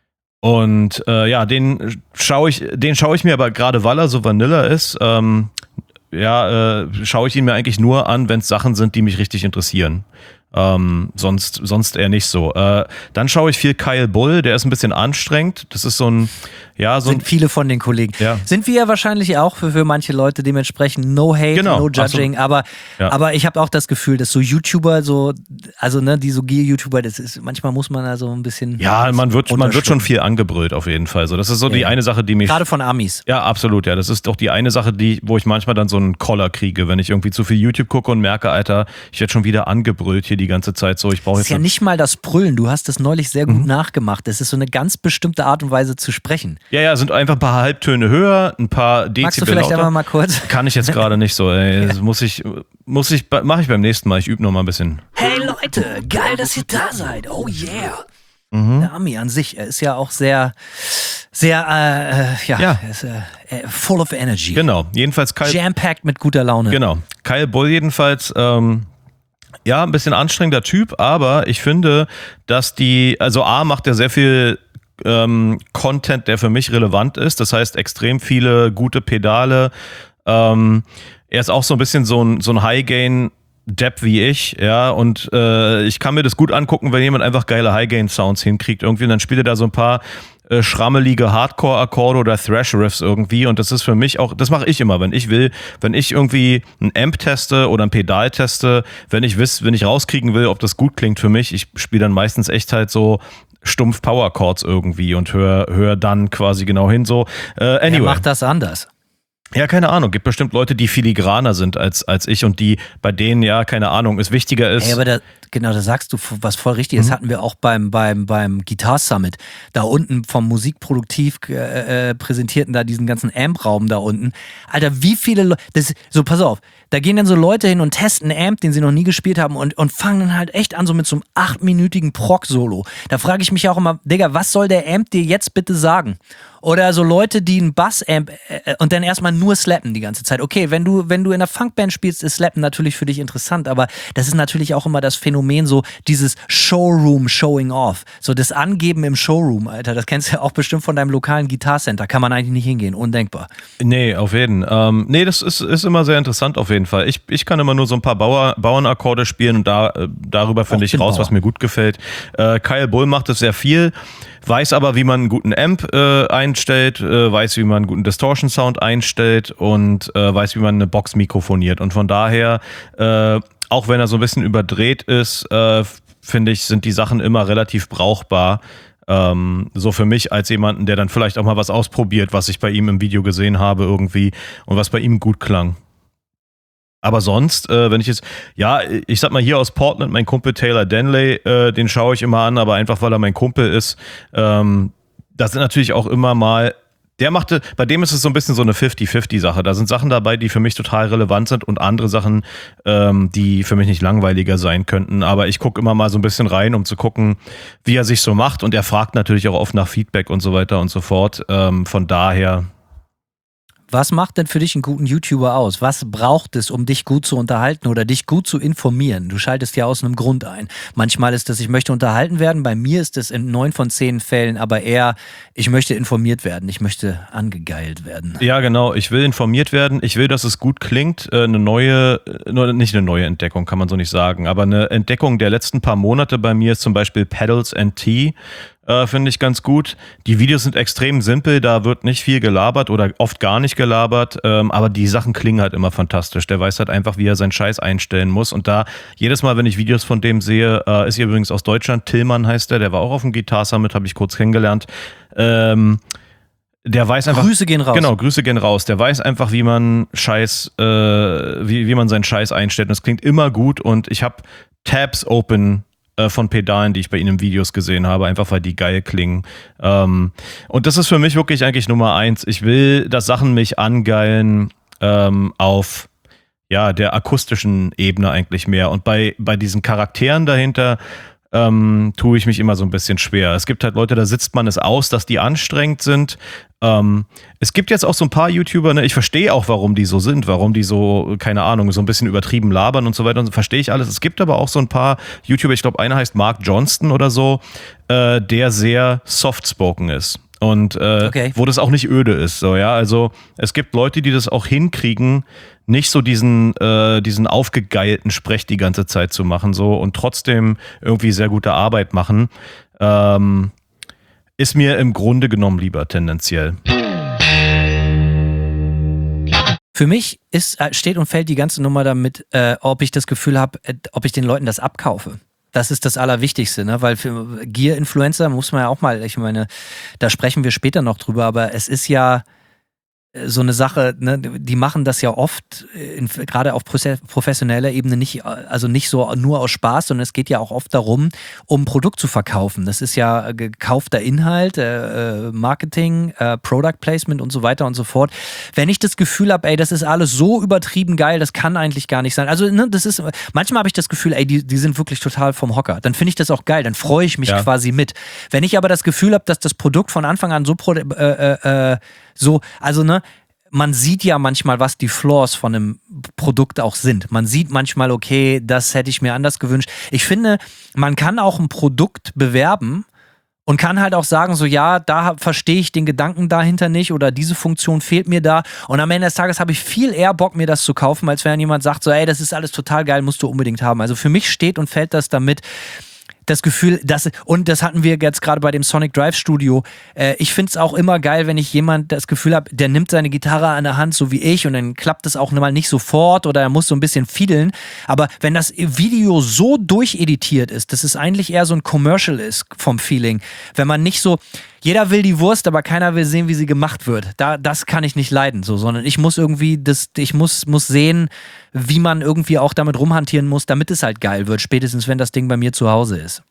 D: und äh, ja, den schaue ich, den schaue ich mir aber gerade, weil er so Vanilla ist, ähm, ja, äh, schaue ich ihn mir eigentlich nur an, wenn es Sachen sind, die mich richtig interessieren. Ähm, sonst, sonst eher nicht so. Äh, dann schaue ich viel Kyle Bull, der ist ein bisschen anstrengend. Das ist so ein, ja, so
C: Sind
D: ein,
C: viele von den Kollegen.
D: Ja.
C: Sind wir ja wahrscheinlich auch für, für manche Leute dementsprechend no hate,
D: Genau.
C: no judging,
D: so.
C: aber,
D: ja.
C: aber ich habe auch das Gefühl, dass so YouTuber, so, also ne, die so Gear-YouTuber, das ist, manchmal muss man da so ein bisschen.
D: Ja, man wird, man wird schon viel angebrüllt auf jeden Fall. So, das ist so
C: ja,
D: die
C: ja.
D: eine Sache, die mich.
C: Gerade von Amis.
D: Ja, absolut, ja. Das ist doch die eine Sache, die, wo ich manchmal dann so einen Koller kriege, wenn ich irgendwie zu viel YouTube gucke und merke, Alter, ich werde schon wieder angebrüllt hier die ganze Zeit so. Ich brauche
C: Das
D: jetzt
C: ist ja nicht mal das Brüllen, du hast das neulich sehr gut
D: Mhm.
C: nachgemacht. Das ist so eine ganz bestimmte Art und Weise zu sprechen.
D: Ja, ja, sind einfach ein paar Halbtöne höher, ein paar Dezibel
C: Magst du vielleicht
D: lauter.
C: einfach mal kurz?
D: Kann ich jetzt gerade nicht so, ey. Das muss ich, muss ich, mache ich beim nächsten Mal. Ich übe noch mal ein bisschen.
C: Hey Leute, geil, dass ihr da seid. Oh yeah.
D: Mhm.
C: Der Ami an sich, er ist ja auch sehr, sehr, äh, ja,
D: Ja.
C: Er ist, äh, full of energy.
D: Genau, jedenfalls Kyle,
C: Jam-packed mit guter Laune.
D: genau. Kyle Bull jedenfalls, ähm, ja, ein bisschen anstrengender Typ, aber ich finde, dass die, also A, macht er sehr viel ähm, Content, der für mich relevant ist. Das heißt, extrem viele gute Pedale. Ähm, er ist auch so ein bisschen so ein, so ein High-Gain- Depp wie ich, ja, und äh, ich kann mir das gut angucken, wenn jemand einfach geile High-Gain-Sounds hinkriegt irgendwie, und dann spielt er da so ein paar äh, schrammelige Hardcore-Akkorde oder Thrash-Riffs irgendwie, und das ist für mich auch, das mache ich immer, wenn ich will, wenn ich irgendwie ein Amp teste oder ein Pedal teste, wenn ich wiss, wenn ich rauskriegen will, ob das gut klingt für mich, ich spiele dann meistens echt halt so stumpf Power Chords irgendwie und höre hör dann quasi genau hin so. Äh, anyway.
C: Er macht das anders.
D: Ja, keine Ahnung. Gibt bestimmt Leute, die filigraner sind als, als ich und die, bei denen, ja, keine Ahnung, es wichtiger ist.
C: Ey, aber da, genau, da sagst du was voll richtig. Das
D: Mhm.
C: hatten wir auch beim, beim, beim Guitar Summit. Da unten vom Musikproduktiv äh, präsentierten da diesen ganzen Amp-Raum da unten. Alter, wie viele Leute, so pass auf, da gehen dann so Leute hin und testen einen Amp, den sie noch nie gespielt haben und, und fangen dann halt echt an so mit so einem achtminütigen Prog-Solo. Da frage ich mich auch immer, Digga, was soll der Amp dir jetzt bitte sagen? Oder so Leute, die einen Bass-Amp äh, und dann erstmal nur slappen die ganze Zeit. Okay, wenn du, wenn du in einer Funkband spielst, ist Slappen natürlich für dich interessant, aber das ist natürlich auch immer das Phänomen, so dieses Showroom-Showing-Off. So das Angeben im Showroom, Alter, das kennst du ja auch bestimmt von deinem lokalen Guitar-Center. Kann man eigentlich nicht hingehen, undenkbar.
D: Nee, auf jeden Fall. Ähm, nee, das ist, ist immer sehr interessant auf jeden Fall. Ich, ich kann immer nur so ein paar Bauer, Bauernakkorde spielen und da, äh, darüber finde ich raus,
C: Bauer.
D: was mir gut gefällt. Äh, Kyle Bull macht das sehr viel, weiß aber, wie man einen guten Amp äh, einstellt, äh, weiß, wie man einen guten Distortion-Sound einstellt und äh, weiß, wie man eine Box mikrofoniert. Und von daher, äh, auch wenn er so ein bisschen überdreht ist, äh, finde ich, sind die Sachen immer relativ brauchbar. Ähm, so für mich als jemanden, der dann vielleicht auch mal was ausprobiert, was ich bei ihm im Video gesehen habe irgendwie und was bei ihm gut klang. Aber sonst, äh, wenn ich jetzt, ja, ich sag mal hier aus Portland, mein Kumpel Taylor Denley, äh, den schaue ich immer an, aber einfach, weil er mein Kumpel ist. Ähm, das sind natürlich auch immer mal, der machte, bei dem ist es so ein bisschen so eine fifty-fifty-Sache. Da sind Sachen dabei, die für mich total relevant sind und andere Sachen, ähm, die für mich nicht langweiliger sein könnten. Aber ich gucke immer mal so ein bisschen rein, um zu gucken, wie er sich so macht. Und er fragt natürlich auch oft nach Feedback und so weiter und so fort. Ähm, von daher...
C: Was macht denn für dich einen guten YouTuber aus? Was braucht es, um dich gut zu unterhalten oder dich gut zu informieren? Du schaltest ja aus einem Grund ein. Manchmal ist das, ich möchte unterhalten werden. Bei mir ist es in neun von zehn Fällen aber eher, ich möchte informiert werden. Ich möchte angegeilt werden.
D: Ja, genau. Ich will informiert werden. Ich will, dass es gut klingt. Eine neue, nicht eine neue Entdeckung, kann man so nicht sagen, aber eine Entdeckung der letzten paar Monate bei mir ist zum Beispiel Pedals and Tea. Äh, finde ich ganz gut. Die Videos sind extrem simpel, da wird nicht viel gelabert oder oft gar nicht gelabert, ähm, aber die Sachen klingen halt immer fantastisch. Der weiß halt einfach, wie er seinen Scheiß einstellen muss und da jedes Mal, wenn ich Videos von dem sehe, äh, ist hier übrigens aus Deutschland, Tillmann heißt der, der war auch auf dem Guitar Summit, habe ich kurz kennengelernt, ähm, der weiß einfach.
C: Grüße gehen raus.
D: Genau, Grüße gehen raus. Der weiß einfach, wie man Scheiß, äh, wie, wie man seinen Scheiß einstellt. Und es klingt immer gut und ich habe Tabs open von Pedalen, die ich bei ihnen in Videos gesehen habe, einfach weil die geil klingen. Ähm, und das ist für mich wirklich eigentlich Nummer eins. Ich will, dass Sachen mich angeilen ähm, auf ja, der akustischen Ebene eigentlich mehr. Und bei, bei diesen Charakteren dahinter ähm, tue ich mich immer so ein bisschen schwer. Es gibt halt Leute, da sitzt man es aus, dass die anstrengend sind. Ähm, es gibt jetzt auch so ein paar YouTuber, ne, ich verstehe auch, warum die so sind, warum die so, keine Ahnung, so ein bisschen übertrieben labern und so weiter und so, verstehe ich alles. Es gibt aber auch so ein paar YouTuber, ich glaube, einer heißt Mark Johnston oder so, äh, der sehr soft-spoken ist. Und äh, okay. wo das auch nicht öde ist. So, ja? Also es gibt Leute, die das auch hinkriegen, nicht so diesen, äh, diesen aufgegeilten Sprech die ganze Zeit zu machen so und trotzdem irgendwie sehr gute Arbeit machen. Ähm, ist mir im Grunde genommen lieber tendenziell.
C: Für mich ist, steht und fällt die ganze Nummer damit, äh, ob ich das Gefühl habe, äh, ob ich den Leuten das abkaufe. Das ist das Allerwichtigste, ne? Weil für Gear-Influencer muss man ja auch mal, ich meine, da sprechen wir später noch drüber, aber es ist ja so eine Sache, ne, die machen das ja oft, in, gerade auf professioneller Ebene, nicht, also nicht so nur aus Spaß, sondern es geht ja auch oft darum, um ein Produkt zu verkaufen. Das ist ja gekaufter Inhalt, äh, Marketing, äh, Product Placement und so weiter und so fort. Wenn ich das Gefühl habe, ey, das ist alles so übertrieben geil, das kann eigentlich gar nicht sein. Also, ne, das ist, manchmal habe ich das Gefühl, ey, die, die sind wirklich total vom Hocker. Dann finde ich das auch geil, dann freue ich mich ja. quasi mit. Wenn ich aber das Gefühl habe, dass das Produkt von Anfang an so, äh, äh, so, also, ne, man sieht ja manchmal, was die Flaws von einem Produkt auch sind. Man sieht manchmal, okay, das hätte ich mir anders gewünscht. Ich finde, man kann auch ein Produkt bewerben und kann halt auch sagen, so ja, da verstehe ich den Gedanken dahinter nicht oder diese Funktion fehlt mir da. Und am Ende des Tages habe ich viel eher Bock, mir das zu kaufen, als wenn jemand sagt, so ey, das ist alles total geil, musst du unbedingt haben. Also für mich steht und fällt das damit, das Gefühl, dass, und das hatten wir jetzt gerade bei dem Sonic Drive Studio, äh, ich finde es auch immer geil, wenn ich jemand das Gefühl habe, der nimmt seine Gitarre an der Hand, so wie ich, und dann klappt es auch mal nicht sofort oder er muss so ein bisschen fiedeln, aber wenn das Video so durcheditiert ist, dass es eigentlich eher so ein Commercial ist vom Feeling, wenn man nicht so, jeder will die Wurst, aber keiner will sehen, wie sie gemacht wird. Da, das kann ich nicht leiden, so, sondern ich muss irgendwie, das, ich muss, muss sehen, wie man irgendwie auch damit rumhantieren muss, damit es halt geil wird, spätestens wenn das Ding bei mir zu Hause ist.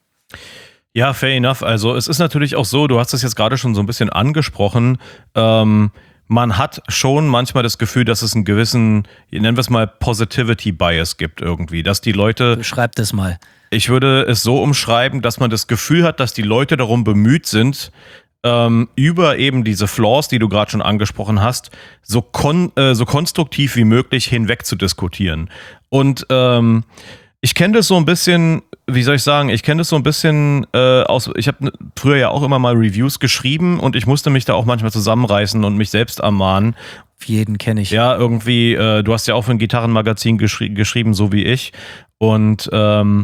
D: Ja, fair enough. Also es ist natürlich auch so, du hast es jetzt gerade schon so ein bisschen angesprochen, ähm, man hat schon manchmal das Gefühl, dass es einen gewissen, nennen wir es mal Positivity Bias gibt irgendwie, dass die Leute...
C: Beschreib das mal.
D: Ich würde es so umschreiben, dass man das Gefühl hat, dass die Leute darum bemüht sind, ähm, über eben diese Flaws, die du gerade schon angesprochen hast, so, kon- äh, so konstruktiv wie möglich hinweg zu diskutieren. Und ähm, ich kenne das so ein bisschen, wie soll ich sagen, ich kenne das so ein bisschen äh, aus, ich habe früher ja auch immer mal Reviews geschrieben und ich musste mich da auch manchmal zusammenreißen und mich selbst ermahnen.
C: Jeden kenne ich.
D: Ja, irgendwie, äh, du hast ja auch für ein Gitarrenmagazin geschri- geschrieben, so wie ich. Und ähm,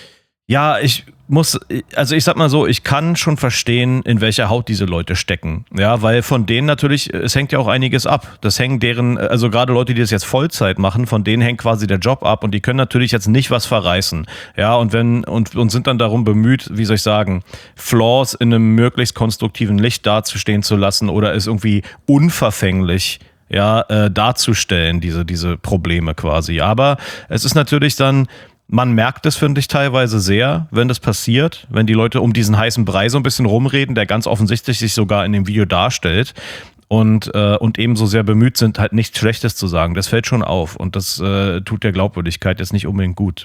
D: ja, ich muss, also ich sag mal so, ich kann schon verstehen, in welcher Haut diese Leute stecken. Ja, weil von denen natürlich, es hängt ja auch einiges ab. Das hängen deren, also gerade Leute, die das jetzt Vollzeit machen, von denen hängt quasi der Job ab und die können natürlich jetzt nicht was verreißen. Ja, und wenn, und, und sind dann darum bemüht, wie soll ich sagen, Flaws in einem möglichst konstruktiven Licht dazustehen zu lassen oder es irgendwie unverfänglich ja, äh, darzustellen, diese, diese Probleme quasi. Aber es ist natürlich dann, man merkt es, finde ich, teilweise sehr, wenn das passiert, wenn die Leute um diesen heißen Brei so ein bisschen rumreden, der ganz offensichtlich sich sogar in dem Video darstellt und, äh, und ebenso sehr bemüht sind, halt nichts Schlechtes zu sagen. Das fällt schon auf und das äh, tut der Glaubwürdigkeit jetzt nicht unbedingt gut.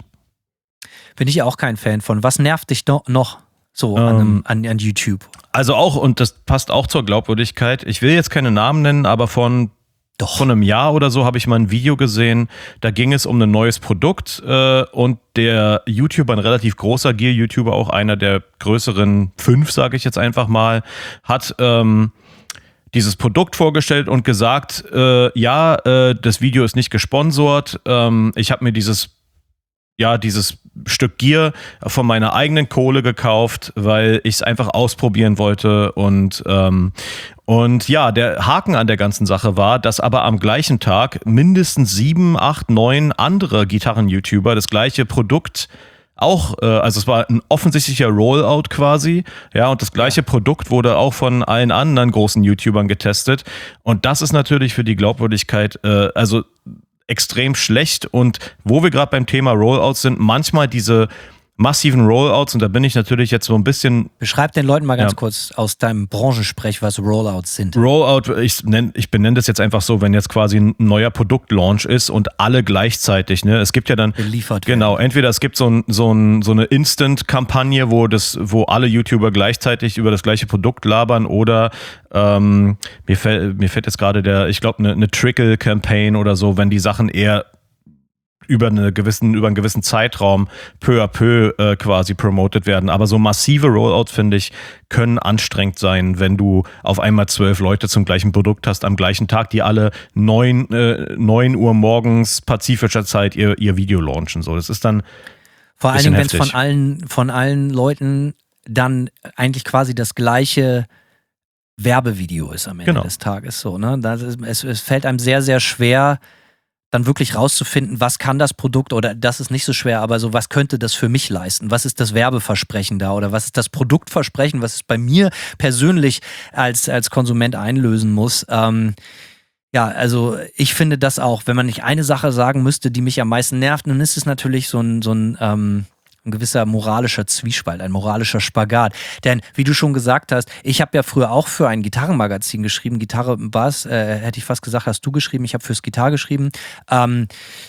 C: Bin ich auch kein Fan von. Was nervt dich do- noch so
D: ähm,
C: an, einem, an, an YouTube?
D: Also auch, und das passt auch zur Glaubwürdigkeit, ich will jetzt keine Namen nennen, aber von
C: Doch.
D: Vor einem Jahr oder so habe ich mal ein Video gesehen, da ging es um ein neues Produkt äh, und der YouTuber, ein relativ großer Gear-YouTuber, auch einer der größeren fünf, sage ich jetzt einfach mal, hat ähm, dieses Produkt vorgestellt und gesagt, äh, ja, äh, das Video ist nicht gesponsort, ähm, ich habe mir dieses ja, dieses Stück Gear von meiner eigenen Kohle gekauft, weil ich es einfach ausprobieren wollte und ähm, und ja, der Haken an der ganzen Sache war, dass aber am gleichen Tag mindestens sieben, acht, neun andere Gitarren-YouTuber das gleiche Produkt auch, äh, also es war ein offensichtlicher Rollout quasi, ja, und das gleiche Produkt wurde auch von allen anderen großen YouTubern getestet und das ist natürlich für die Glaubwürdigkeit, äh, also extrem schlecht und wo wir gerade beim Thema Rollouts sind, manchmal diese massiven Rollouts und da bin ich natürlich jetzt so ein bisschen...
C: Beschreib den Leuten mal ganz
D: ja.
C: kurz aus deinem Branchensprech, was Rollouts sind.
D: Rollout, ich, nenn, ich benenne das jetzt einfach so, wenn jetzt quasi ein neuer Produktlaunch ist und alle gleichzeitig, ne, es gibt ja dann...
C: Beliefert werden.
D: Genau, entweder es gibt so, ein, so, ein, so eine Instant-Kampagne, wo, das, wo alle YouTuber gleichzeitig über das gleiche Produkt labern oder ähm, mir, fällt, mir fällt jetzt gerade der, ich glaube, eine, eine Trickle-Campaign oder so, wenn die Sachen eher über eine gewissen, über einen gewissen Zeitraum peu à peu äh, quasi promoted werden. Aber so massive Rollouts, finde ich, können anstrengend sein, wenn du auf einmal zwölf Leute zum gleichen Produkt hast am gleichen Tag, die alle neun, äh, neun Uhr morgens pazifischer Zeit ihr, ihr Video launchen. So, das ist dann
C: vor allen Dingen, wenn es
D: heftig.
C: von allen, von allen Leuten dann eigentlich quasi das gleiche Werbevideo ist am Ende
D: Genau.
C: des Tages. So, ne? Das ist, es, es fällt einem sehr, sehr schwer, dann wirklich rauszufinden, was kann das Produkt, oder das ist nicht so schwer, aber so, was könnte das für mich leisten? Was ist das Werbeversprechen da, oder was ist das Produktversprechen, was es bei mir persönlich als, als Konsument einlösen muss? Ähm, ja, also ich finde das auch, wenn man nicht eine Sache sagen müsste, die mich am meisten nervt, dann ist es natürlich so ein, so ein ähm, ein gewisser moralischer Zwiespalt, ein moralischer Spagat. Denn, wie du schon gesagt hast, ich habe ja früher auch für ein Gitarrenmagazin geschrieben, Gitarre und Bass, äh, hätte ich fast gesagt, hast du geschrieben, ich habe fürs Gitarre geschrieben. Ähm,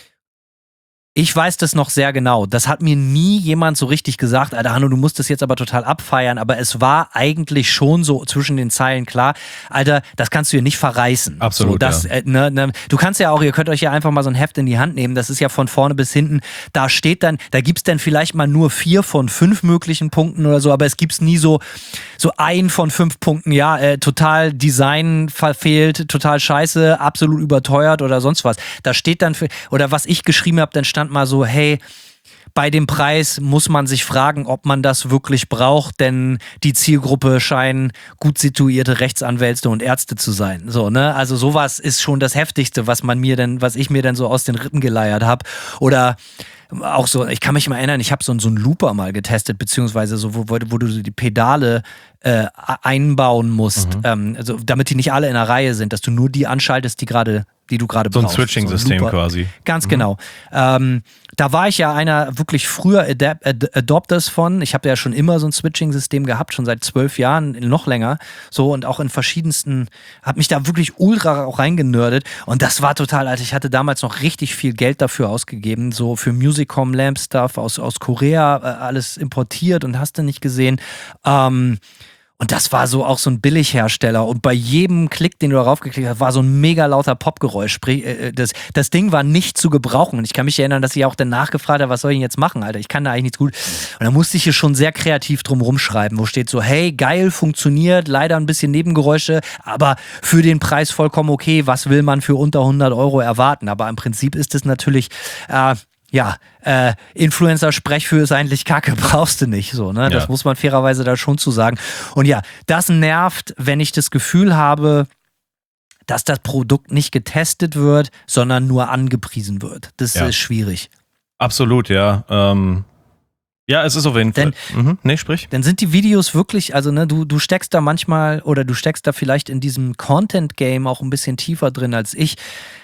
C: Ich weiß das noch sehr genau. Das hat mir nie jemand so richtig gesagt, Alter Hanno, du musst das jetzt aber total abfeiern, aber es war eigentlich schon so zwischen den Zeilen klar, Alter, das kannst du hier nicht verreißen.
D: Absolut,
C: so, das,
D: ja.
C: äh, ne, ne, du kannst ja auch, ihr könnt euch ja einfach mal so ein Heft in die Hand nehmen, das ist ja von vorne bis hinten, da steht dann, da gibt's dann vielleicht mal nur vier von fünf möglichen Punkten oder so, aber es gibt's nie so, so ein von fünf Punkten, ja, äh, total Design verfehlt, total scheiße, absolut überteuert oder sonst was. Da steht dann, für, oder was ich geschrieben habe, dann stand mal so, hey, bei dem Preis muss man sich fragen, ob man das wirklich braucht, denn die Zielgruppe scheinen gut situierte Rechtsanwälte und Ärzte zu sein. So, ne? Also sowas ist schon das Heftigste, was man mir denn, was ich mir dann so aus den Rippen geleiert habe. Oder auch so, ich kann mich mal erinnern, ich habe so, so einen Looper mal getestet, beziehungsweise so, wo, wo du die Pedale äh, einbauen musst, mhm. ähm, also damit die nicht alle in einer Reihe sind, dass du nur die anschaltest, die gerade die du gerade brauchst.
D: So ein Switching-System
C: so
D: quasi.
C: Ganz
D: mhm.
C: genau. Ähm, da war ich ja einer wirklich früher Adap- Ad- Adopters von. Ich habe ja schon immer so ein Switching-System gehabt, schon seit zwölf Jahren, noch länger. So, und auch in verschiedensten, habe mich da wirklich ultra auch reingenördet. Und das war total, also ich hatte damals noch richtig viel Geld dafür ausgegeben, so für Musicom Lamp Stuff aus, aus Korea, äh, alles importiert und hast du nicht gesehen. Ähm, Und das war so auch so ein Billighersteller. Und bei jedem Klick, den du darauf geklickt hast, war so ein mega lauter Popgeräusch. Sprich, das, das Ding war nicht zu gebrauchen. Und ich kann mich erinnern, dass ich auch dann nachgefragt habe, was soll ich denn jetzt machen, Alter? Ich kann da eigentlich nichts gut. Und da musste ich hier schon sehr kreativ drum rumschreiben, wo steht so, hey, geil, funktioniert, leider ein bisschen Nebengeräusche, aber für den Preis vollkommen okay. Was will man für unter hundert Euro erwarten? Aber im Prinzip ist es natürlich... Äh, Ja, äh, Influencer-Sprech für ist eigentlich Kacke, brauchst du nicht so, ne? Das
D: ja.
C: muss man fairerweise da schon zu sagen. Und ja, das nervt, wenn ich das Gefühl habe, dass das Produkt nicht getestet wird, sondern nur angepriesen wird. Das
D: ja.
C: ist schwierig.
D: Absolut, ja. Ähm, ja, es ist auf jeden Fall. Mhm. Nee, sprich.
C: Dann sind die Videos wirklich, also ne, du, du steckst da manchmal oder du steckst da vielleicht in diesem Content-Game auch ein bisschen tiefer drin als ich.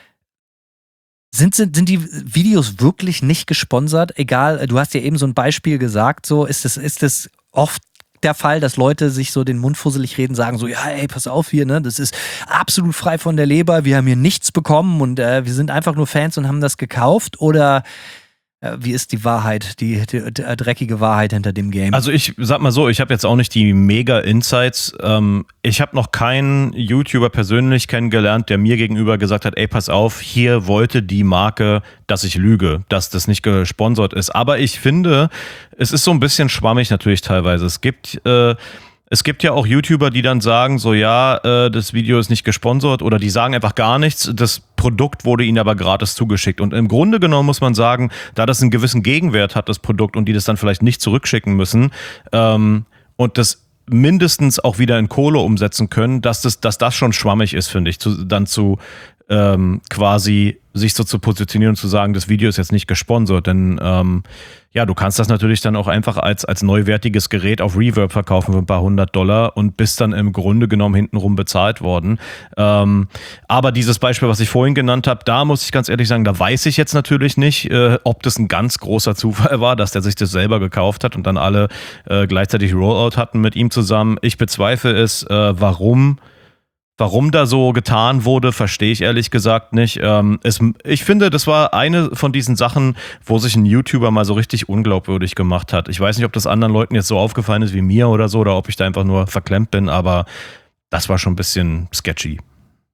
C: Sind, sind, sind die Videos wirklich nicht gesponsert? Egal, du hast ja eben so ein Beispiel gesagt, so ist es ist es oft der Fall, dass Leute sich so den Mund fusselig reden, sagen so, ja, ey, pass auf hier, ne, das ist absolut frei von der Leber, wir haben hier nichts bekommen und äh, wir sind einfach nur Fans und haben das gekauft, oder äh, wie ist die Wahrheit, die, die, die dreckige Wahrheit hinter dem Game?
D: Also ich sag mal so, ich habe jetzt auch nicht die mega Insights. Ähm, ich habe noch keinen YouTuber persönlich kennengelernt, der mir gegenüber gesagt hat, ey, pass auf, hier wollte die Marke, dass ich lüge, dass das nicht gesponsert ist. Aber ich finde, es ist so ein bisschen schwammig natürlich teilweise. Es gibt... Äh, Es gibt ja auch YouTuber, die dann sagen, so ja, äh, das Video ist nicht gesponsert, oder die sagen einfach gar nichts, das Produkt wurde ihnen aber gratis zugeschickt. Und im Grunde genommen muss man sagen, da das einen gewissen Gegenwert hat, das Produkt, und die das dann vielleicht nicht zurückschicken müssen ähm, und das mindestens auch wieder in Kohle umsetzen können, dass das, dass das schon schwammig ist, finde ich, zu, dann zu ähm, quasi sich so zu positionieren und zu sagen, das Video ist jetzt nicht gesponsert, denn ähm, ja, du kannst das natürlich dann auch einfach als, als neuwertiges Gerät auf Reverb verkaufen für ein paar hundert Dollar und bist dann im Grunde genommen hintenrum bezahlt worden. Ähm, aber dieses Beispiel, was ich vorhin genannt habe, da muss ich ganz ehrlich sagen, da weiß ich jetzt natürlich nicht, äh, ob das ein ganz großer Zufall war, dass der sich das selber gekauft hat und dann alle äh, gleichzeitig Rollout hatten mit ihm zusammen. Ich bezweifle es, äh, warum Warum da so getan wurde, verstehe ich ehrlich gesagt nicht. Ähm, es, ich finde, das war eine von diesen Sachen, wo sich ein YouTuber mal so richtig unglaubwürdig gemacht hat. Ich weiß nicht, ob das anderen Leuten jetzt so aufgefallen ist wie mir oder so, oder ob ich da einfach nur verklemmt bin, aber das war schon ein bisschen sketchy.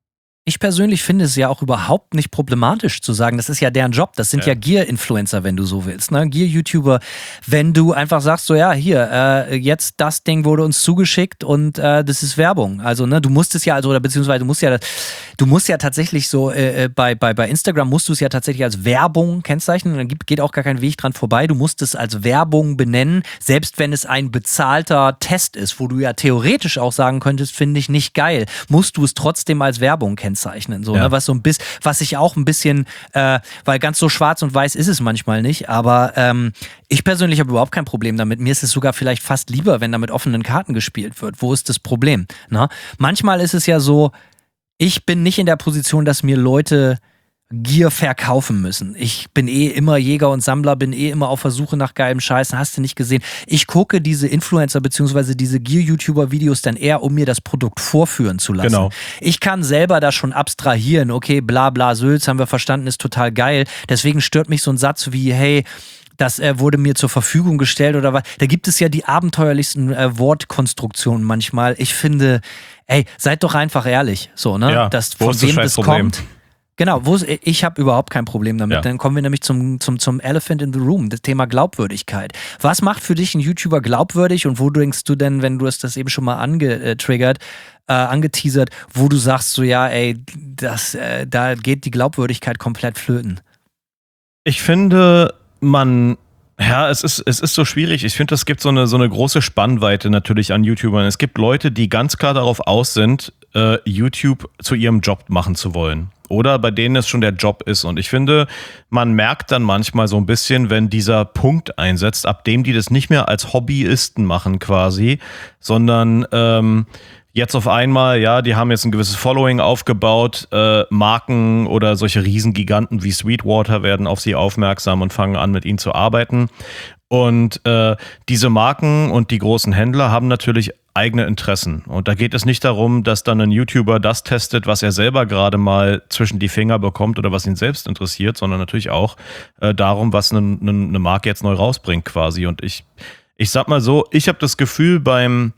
C: Ich persönlich finde es ja auch überhaupt nicht problematisch zu sagen, das ist ja deren Job, das sind ja, ja Gear-Influencer, wenn du so willst, ne? Gear-YouTuber, wenn du einfach sagst, so ja, hier, äh, jetzt das Ding wurde uns zugeschickt und äh, das ist Werbung. Also, ne, du musst es ja, also, oder beziehungsweise du musst ja, du musst ja tatsächlich so, äh, bei, bei, bei Instagram musst du es ja tatsächlich als Werbung kennzeichnen und dann gibt, geht auch gar kein Weg dran vorbei. Du musst es als Werbung benennen, selbst wenn es ein bezahlter Test ist, wo du ja theoretisch auch sagen könntest, finde ich nicht geil, musst du es trotzdem als Werbung kennzeichnen. Zeichnen, so, ja. ne, was so ein bisschen, was ich auch ein bisschen, äh, weil ganz so schwarz und weiß ist es manchmal nicht, aber ähm, ich persönlich habe überhaupt kein Problem damit. Mir ist es sogar vielleicht fast lieber, wenn da mit offenen Karten gespielt wird. Wo ist das Problem? Ne? Manchmal ist es ja so, ich bin nicht in der Position, dass mir Leute Gear verkaufen müssen. Ich bin eh immer Jäger und Sammler, bin eh immer auf der Suche nach geilem Scheiß, hast du nicht gesehen. Ich gucke diese Influencer bzw. diese Gear-YouTuber-Videos dann eher, um mir das Produkt vorführen zu lassen.
D: Genau.
C: Ich kann selber da schon abstrahieren, okay, bla bla Sülz, haben wir verstanden, ist total geil. Deswegen stört mich so ein Satz wie, hey, das äh, wurde mir zur Verfügung gestellt oder was. Da gibt es ja die abenteuerlichsten äh, Wortkonstruktionen manchmal. Ich finde, ey, seid doch einfach ehrlich, so, ne?
D: Ja,
C: das, von wem das kommt. Genau, wo, ich habe überhaupt kein Problem damit. Ja. Dann kommen wir nämlich zum, zum, zum Elephant in the Room, das Thema Glaubwürdigkeit. Was macht für dich ein YouTuber glaubwürdig und wo denkst du denn, wenn du hast das eben schon mal angetriggert, äh, angeteasert, wo du sagst so, ja, ey, das, äh, da geht die Glaubwürdigkeit komplett flöten?
D: Ich finde, man... Ja, es ist, es ist so schwierig. Ich finde, es gibt so eine, so eine große Spannweite natürlich an YouTubern. Es gibt Leute, die ganz klar darauf aus sind, äh, YouTube zu ihrem Job machen zu wollen. Oder bei denen es schon der Job ist. Und ich finde, man merkt dann manchmal so ein bisschen, wenn dieser Punkt einsetzt, ab dem die das nicht mehr als Hobbyisten machen quasi, sondern ähm, jetzt auf einmal, ja, die haben jetzt ein gewisses Following aufgebaut, äh, Marken oder solche Riesengiganten wie Sweetwater werden auf sie aufmerksam und fangen an, mit ihnen zu arbeiten. Und äh, diese Marken und die großen Händler haben natürlich eigene Interessen. Und da geht es nicht darum, dass dann ein YouTuber das testet, was er selber gerade mal zwischen die Finger bekommt oder was ihn selbst interessiert, sondern natürlich auch äh, darum, was eine, eine Marke jetzt neu rausbringt quasi. Und ich, ich sag mal so, ich habe das Gefühl, beim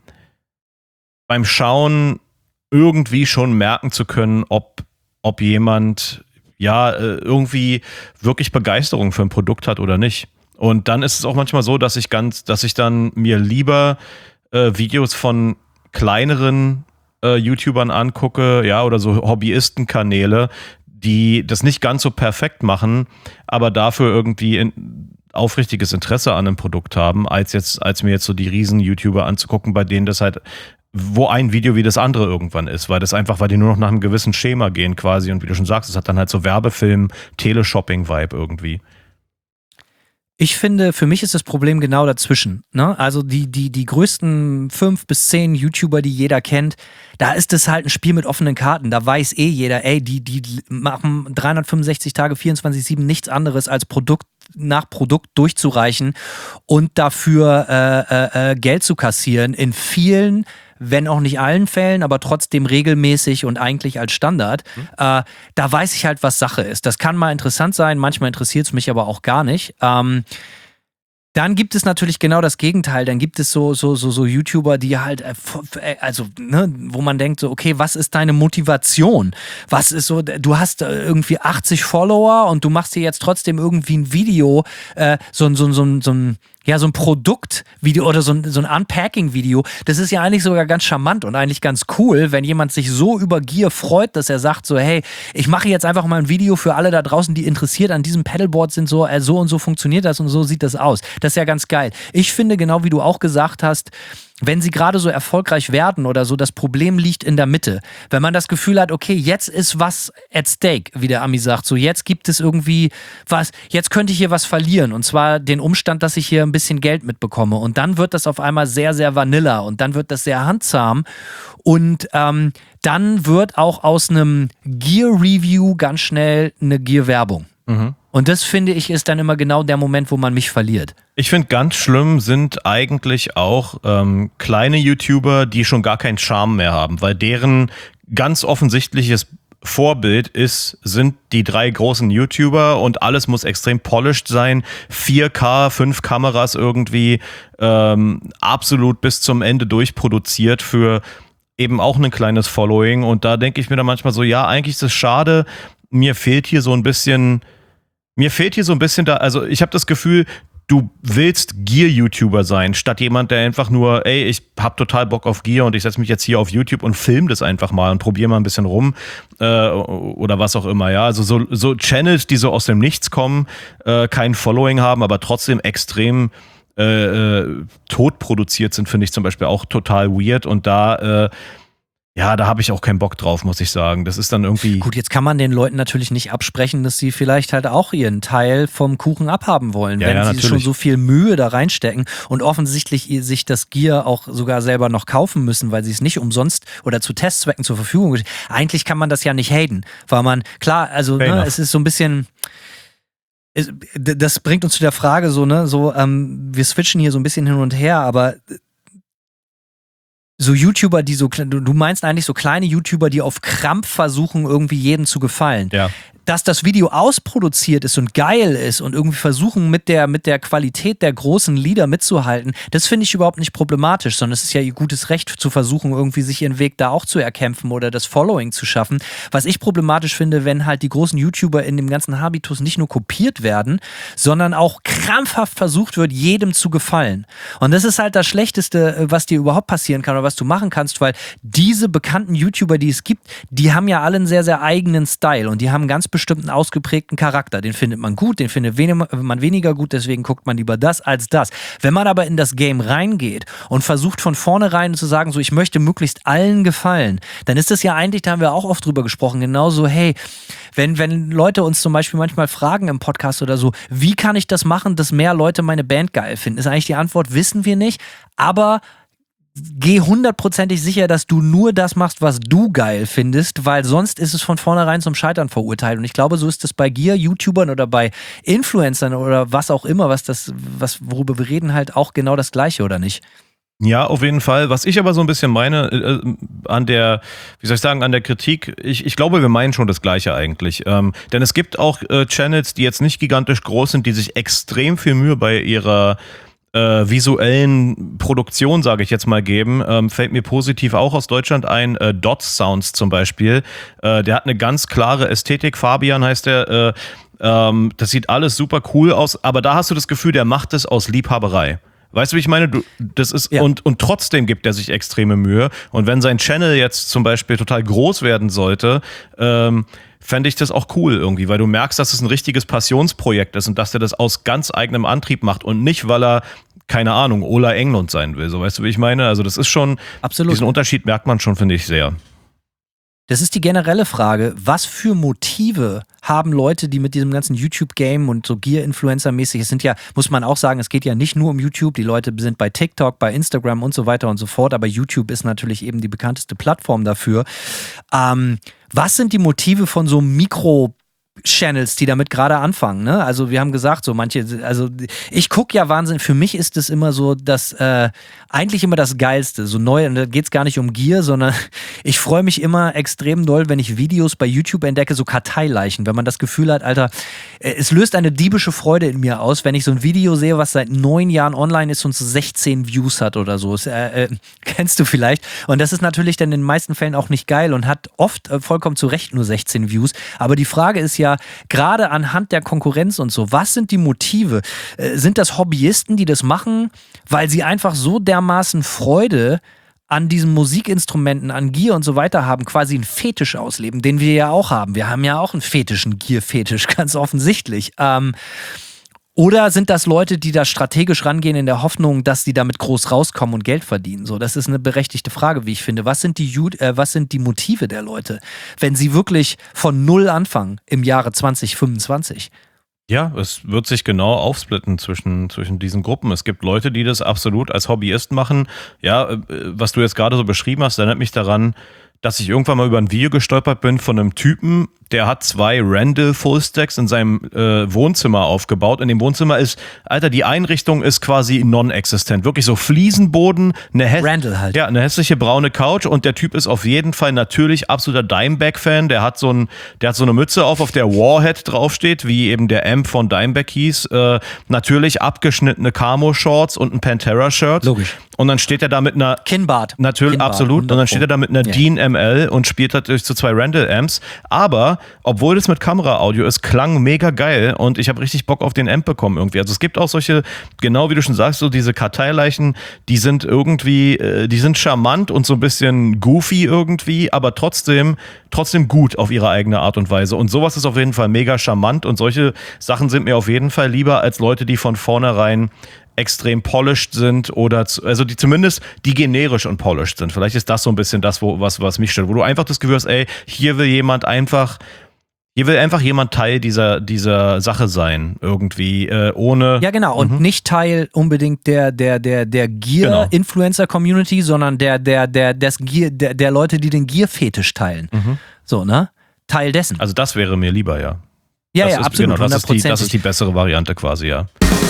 D: beim Schauen irgendwie schon merken zu können, ob, ob jemand ja irgendwie wirklich Begeisterung für ein Produkt hat oder nicht. Und dann ist es auch manchmal so, dass ich ganz, dass ich dann mir lieber äh, Videos von kleineren äh, YouTubern angucke, ja, oder so Hobbyistenkanäle, die das nicht ganz so perfekt machen, aber dafür irgendwie in, aufrichtiges Interesse an einem Produkt haben, als jetzt, als mir jetzt so die Riesen-YouTuber anzugucken, bei denen das halt wo ein Video wie das andere irgendwann ist, weil das einfach, weil die nur noch nach einem gewissen Schema gehen quasi und wie du schon sagst, es hat dann halt so Werbefilm, Teleshopping-Vibe irgendwie.
C: Ich finde, für mich ist das Problem genau dazwischen. Ne? Also die, die, die größten fünf bis zehn YouTuber, die jeder kennt, da ist es halt ein Spiel mit offenen Karten. Da weiß eh jeder, ey, die, die machen dreihundertfünfundsechzig Tage, vierundzwanzig sieben nichts anderes als Produkt nach Produkt durchzureichen und dafür äh, äh, Geld zu kassieren. In vielen, wenn auch nicht allen Fällen, aber trotzdem regelmäßig und eigentlich als Standard. Mhm. Äh, da weiß ich halt, was Sache ist. Das kann mal interessant sein, manchmal interessiert es mich aber auch gar nicht. Ähm, Dann gibt es natürlich genau das Gegenteil. Dann gibt es so, so, so, so YouTuber, die halt, also, ne, wo man denkt so, okay, was ist deine Motivation? Was ist so, du hast irgendwie achtzig Follower und du machst dir jetzt trotzdem irgendwie ein Video, äh, so, so, so, so ein, ja, so ein Produktvideo oder so ein, so ein Unpacking-Video. Das ist ja eigentlich sogar ganz charmant und eigentlich ganz cool, wenn jemand sich so über Gear freut, dass er sagt so, hey, ich mache jetzt einfach mal ein Video für alle da draußen, die interessiert an diesem Paddleboard sind, so, äh, so und so funktioniert das und so sieht das aus. Das ist ja ganz geil. Ich finde, genau wie du auch gesagt hast, wenn sie gerade so erfolgreich werden oder so, das Problem liegt in der Mitte. Wenn man das Gefühl hat, okay, jetzt ist was at stake, wie der Ami sagt, so jetzt gibt es irgendwie was, jetzt könnte ich hier was verlieren und zwar den Umstand, dass ich hier ein bisschen Geld mitbekomme und dann wird das auf einmal sehr, sehr vanilla und dann wird das sehr handzahm und ähm, dann wird auch aus einem Gear-Review ganz schnell eine Gear-Werbung. Mhm. Und das, finde ich, ist dann immer genau der Moment, wo man mich verliert.
D: Ich finde, ganz schlimm sind eigentlich auch ähm, kleine YouTuber, die schon gar keinen Charme mehr haben, weil deren ganz offensichtliches Vorbild ist, sind die drei großen YouTuber und alles muss extrem polished sein, vier K, fünf Kameras irgendwie, ähm, absolut bis zum Ende durchproduziert für eben auch ein kleines Following und da denke ich mir dann manchmal so, ja, eigentlich ist es schade, mir fehlt hier so ein bisschen, mir fehlt hier so ein bisschen da, also ich habe das Gefühl, du willst Gear-YouTuber sein, statt jemand, der einfach nur, ey, ich hab total Bock auf Gear und ich setze mich jetzt hier auf YouTube und film das einfach mal und probiere mal ein bisschen rum äh, oder was auch immer, ja. Also so, so Channels, die so aus dem Nichts kommen, äh, kein Following haben, aber trotzdem extrem äh, äh, tot produziert sind, finde ich zum Beispiel auch total weird und da äh, ja, da habe ich auch keinen Bock drauf, muss ich sagen. Das ist dann irgendwie...
C: Gut, jetzt kann man den Leuten natürlich nicht absprechen, dass sie vielleicht halt auch ihren Teil vom Kuchen abhaben wollen,
D: ja,
C: wenn
D: ja,
C: sie
D: natürlich.
C: schon so viel Mühe da reinstecken und offensichtlich sich das Gear auch sogar selber noch kaufen müssen, weil sie es nicht umsonst oder zu Testzwecken zur Verfügung stellen. Eigentlich kann man das ja nicht haten, weil man, klar, also ne, es ist so ein bisschen... Das bringt uns zu der Frage so, ne, so, ähm, wir switchen hier so ein bisschen hin und her, aber... So YouTuber, die so, du meinst eigentlich so kleine YouTuber, die auf Krampf versuchen, irgendwie jedem zu gefallen.
D: Ja.
C: Dass das Video ausproduziert ist und geil ist und irgendwie versuchen, mit der, mit der Qualität der großen Lieder mitzuhalten, das finde ich überhaupt nicht problematisch, sondern es ist ja ihr gutes Recht zu versuchen, irgendwie sich ihren Weg da auch zu erkämpfen oder das Following zu schaffen. Was ich problematisch finde, wenn halt die großen YouTuber in dem ganzen Habitus nicht nur kopiert werden, sondern auch krampfhaft versucht wird, jedem zu gefallen. Und das ist halt das Schlechteste, was dir überhaupt passieren kann oder was du machen kannst, weil diese bekannten YouTuber, die es gibt, die haben ja alle einen sehr, sehr eigenen Style und die haben ganz bestimmten ausgeprägten Charakter. Den findet man gut, den findet man weniger gut, deswegen guckt man lieber das als das. Wenn man aber in das Game reingeht und versucht von vornherein zu sagen, so ich möchte möglichst allen gefallen, dann ist das ja eigentlich, da haben wir auch oft drüber gesprochen, genauso, hey, wenn, wenn Leute uns zum Beispiel manchmal fragen im Podcast oder so, wie kann ich das machen, dass mehr Leute meine Band geil finden, ist eigentlich die Antwort, wissen wir nicht, aber geh hundertprozentig sicher, dass du nur das machst, was du geil findest, weil sonst ist es von vornherein zum Scheitern verurteilt. Und ich glaube, so ist es bei Gear-YouTubern oder bei Influencern oder was auch immer, was das, was, worüber wir reden, halt auch genau das Gleiche, oder nicht?
D: Ja, auf jeden Fall. Was ich aber so ein bisschen meine, äh, an der, wie soll ich sagen, an der Kritik, ich, ich glaube, wir meinen schon das Gleiche eigentlich. Ähm, denn es gibt auch äh, Channels, die jetzt nicht gigantisch groß sind, die sich extrem viel Mühe bei ihrer Äh, visuellen Produktion, sage ich jetzt mal, geben. Ähm, fällt mir positiv auch aus Deutschland ein. Äh, Dots Sounds zum Beispiel. Äh, der hat eine ganz klare Ästhetik. Fabian heißt der. Äh, ähm, das sieht alles super cool aus. Aber da hast du das Gefühl, der macht es aus Liebhaberei. Weißt du, wie ich meine? Du, das ist, ja. und, und trotzdem gibt er sich extreme Mühe. Und wenn sein Channel jetzt zum Beispiel total groß werden sollte, ähm, fände ich das auch cool irgendwie, weil du merkst, dass es ein richtiges Passionsprojekt ist und dass er das aus ganz eigenem Antrieb macht und nicht, weil er, keine Ahnung, Ola Englund sein will. So, weißt du, wie ich meine? Also das ist schon,
C: absolut.
D: Diesen Unterschied merkt man schon, finde ich, sehr.
C: Das ist die generelle Frage, was für Motive haben Leute, die mit diesem ganzen YouTube-Game und so Gear-Influencer-mäßig, es sind ja, muss man auch sagen, es geht ja nicht nur um YouTube, die Leute sind bei TikTok, bei Instagram und so weiter und so fort, aber YouTube ist natürlich eben die bekannteste Plattform dafür. Ähm, was sind die Motive von so Mikro- Channels, die damit gerade anfangen, ne? Also wir haben gesagt, so manche, also ich gucke ja wahnsinnig, für mich ist es immer so, dass äh, eigentlich immer das Geilste, so neu, und da geht es gar nicht um Gear, sondern ich freue mich immer extrem doll, wenn ich Videos bei YouTube entdecke, so Karteileichen, wenn man das Gefühl hat, Alter, äh, es löst eine diebische Freude in mir aus, wenn ich so ein Video sehe, was seit neun Jahren online ist und so sechzehn Views hat oder so, das, äh, äh, kennst du vielleicht, und das ist natürlich dann in den meisten Fällen auch nicht geil und hat oft äh, vollkommen zu Recht nur sechzehn Views, aber die Frage ist ja, gerade anhand der Konkurrenz und so, was sind die Motive? Äh, sind das Hobbyisten, die das machen, weil sie einfach so dermaßen Freude an diesen Musikinstrumenten, an Gear und so weiter haben, quasi einen Fetisch ausleben, den wir ja auch haben. Wir haben ja auch einen Fetisch, einen Gear-Fetisch, ganz offensichtlich. Ähm, Oder sind das Leute, die da strategisch rangehen in der Hoffnung, dass sie damit groß rauskommen und Geld verdienen? So, das ist eine berechtigte Frage, wie ich finde. Was sind die, äh, was sind die Motive der Leute, wenn sie wirklich von Null anfangen im Jahre zwanzig fünfundzwanzig?
D: Ja, es wird sich genau aufsplitten zwischen, zwischen diesen Gruppen. Es gibt Leute, die das absolut als Hobbyist machen. Ja, was du jetzt gerade so beschrieben hast, erinnert mich daran, dass ich irgendwann mal über ein Video gestolpert bin von einem Typen, der hat zwei Randall Fullstacks in seinem äh, Wohnzimmer aufgebaut. In dem Wohnzimmer ist, Alter, die Einrichtung ist quasi non-existent. Wirklich so Fliesenboden, eine, hä-
C: Randall halt.
D: ja, eine hässliche braune Couch und der Typ ist auf jeden Fall natürlich absoluter Dimebag-Fan. Der hat so ein, der hat so eine Mütze auf, auf der Warhead draufsteht, wie eben der Amp von Dimebag hieß. Äh, natürlich abgeschnittene Camo-Shorts und ein Pantera-Shirt.
C: Logisch.
D: Und dann steht er da mit einer
C: Kinnbart.
D: Natürlich,
C: Kinnbart,
D: absolut. Und dann steht er da mit einer
C: Ja.
D: Dean M L und spielt natürlich zu zwei Randall-Amps. Aber, obwohl das mit Kamera-Audio ist, klang mega geil und ich habe richtig Bock auf den Amp bekommen irgendwie. Also es gibt auch solche, genau wie du schon sagst, so diese Karteileichen, die sind irgendwie, äh, die sind charmant und so ein bisschen goofy irgendwie, aber trotzdem, trotzdem gut auf ihre eigene Art und Weise. Und sowas ist auf jeden Fall mega charmant und solche Sachen sind mir auf jeden Fall lieber als Leute, die von vornherein extrem polished sind oder zu, also die zumindest die generisch und polished sind. Vielleicht ist das so ein bisschen das, wo, was, was mich stört, wo du einfach das Gefühl hast, ey, hier will jemand einfach, hier will einfach jemand Teil dieser, dieser Sache sein, irgendwie, äh, ohne.
C: Ja, genau. Und
D: Mhm.
C: nicht Teil unbedingt der, der, der, der Gear-Influencer-Community, sondern der, der, der, des Gear, der, der Leute, die den Gear-Fetisch teilen.
D: Mhm.
C: So, ne? Teil dessen.
D: Also das wäre mir lieber, ja.
C: ja,
D: das
C: ja,
D: ist,
C: absolut.
D: Genau, das, ist die, das ist
C: hundertprozentig.
D: die bessere Variante quasi, ja.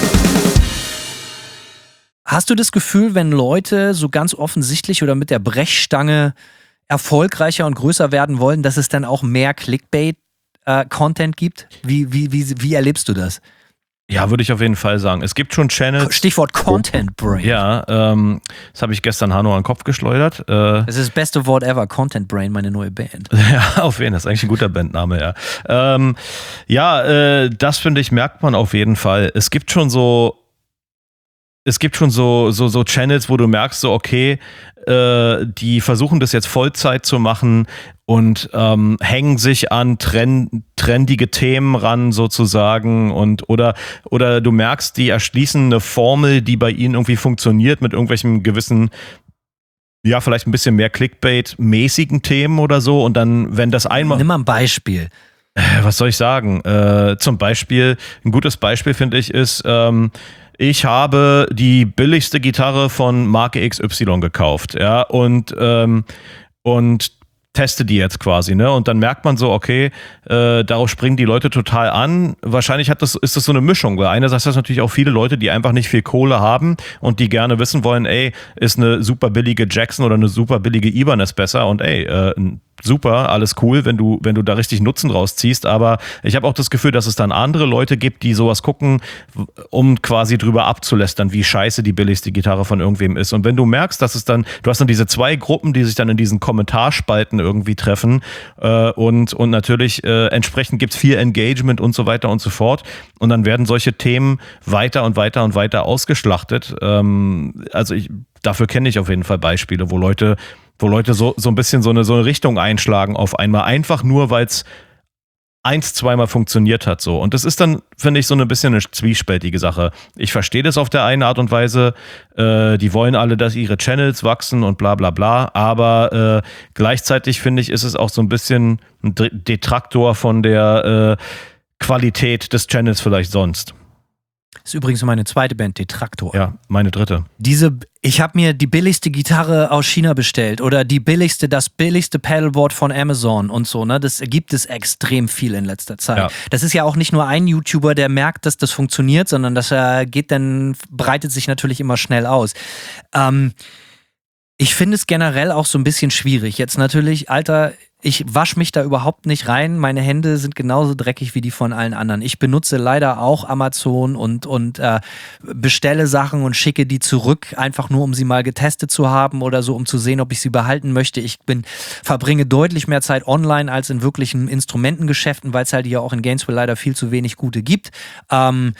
C: Hast du das Gefühl, wenn Leute so ganz offensichtlich oder mit der Brechstange erfolgreicher und größer werden wollen, dass es dann auch mehr Clickbait-Content gibt? Wie, wie, wie, wie erlebst du das?
D: Ja, würde ich auf jeden Fall sagen. Es gibt schon Channels.
C: Stichwort Content Brain.
D: Ja, ähm, das habe ich gestern Hanno an den Kopf geschleudert. Äh,
C: Das ist das beste Wort ever, Content Brain, meine neue Band.
D: Ja, auf jeden Fall. Das ist eigentlich ein guter Bandname, ja. Ähm, ja, äh, das finde ich, merkt man auf jeden Fall. Es gibt schon so, es gibt schon so, so, so Channels, wo du merkst, so, okay, äh, die versuchen das jetzt Vollzeit zu machen und ähm, hängen sich an trend, trendige Themen ran sozusagen und oder, oder du merkst, die erschließen eine Formel, die bei ihnen irgendwie funktioniert mit irgendwelchen gewissen, ja, vielleicht ein bisschen mehr Clickbait-mäßigen Themen oder so und dann, wenn das einmal...
C: Nimm mal ein Beispiel.
D: Was soll ich sagen? Äh, zum Beispiel, ein gutes Beispiel finde ich ist, ähm, ich habe die billigste Gitarre von Marke X Y gekauft, ja, und, ähm, und teste die jetzt quasi, ne? Und dann merkt man so, okay, äh, darauf springen die Leute total an. Wahrscheinlich hat das, ist das so eine Mischung, weil einerseits hast du natürlich auch viele Leute, die einfach nicht viel Kohle haben und die gerne wissen wollen, ey, ist eine super billige Jackson oder eine super billige Ibanez besser und ey, äh, super, alles cool, wenn du, wenn du da richtig Nutzen draus ziehst, aber ich habe auch das Gefühl, dass es dann andere Leute gibt, die sowas gucken, um quasi drüber abzulästern, wie scheiße die billigste Gitarre von irgendwem ist. Und wenn du merkst, dass es dann, du hast dann diese zwei Gruppen, die sich dann in diesen Kommentarspalten irgendwie treffen äh, und, und natürlich äh, entsprechend gibt es viel Engagement und so weiter und so fort und dann werden solche Themen weiter und weiter und weiter ausgeschlachtet. Ähm, also ich, dafür kenne ich auf jeden Fall Beispiele, wo Leute wo Leute so, so ein bisschen so eine, so eine Richtung einschlagen auf einmal, einfach nur, weil es eins, zweimal funktioniert hat so. Und das ist dann, finde ich, so ein bisschen eine zwiespältige Sache. Ich verstehe das auf der einen Art und Weise, äh, die wollen alle, dass ihre Channels wachsen und bla bla bla, aber äh, gleichzeitig, finde ich, ist es auch so ein bisschen ein Detraktor von der äh, Qualität des Channels vielleicht sonst.
C: Das ist übrigens meine zweite Band, Detraktor.
D: Ja, meine dritte.
C: Diese, ich habe mir die billigste Gitarre aus China bestellt oder die billigste, das billigste Pedalboard von Amazon und so, ne? Das gibt es extrem viel in letzter Zeit.
D: Ja.
C: Das ist ja auch nicht nur ein YouTuber, der merkt, dass das funktioniert, sondern das äh, geht dann, breitet sich natürlich immer schnell aus. Ähm, ich finde es generell auch so ein bisschen schwierig. Jetzt natürlich, Alter, ich wasche mich da überhaupt nicht rein. Meine Hände sind genauso dreckig wie die von allen anderen. Ich benutze leider auch Amazon und, und äh, bestelle Sachen und schicke die zurück, einfach nur um sie mal getestet zu haben oder so, um zu sehen, ob ich sie behalten möchte. Ich bin, verbringe deutlich mehr Zeit online als in wirklichen Instrumentengeschäften, weil es halt hier auch in Gainesville leider viel zu wenig gute gibt. Ähm,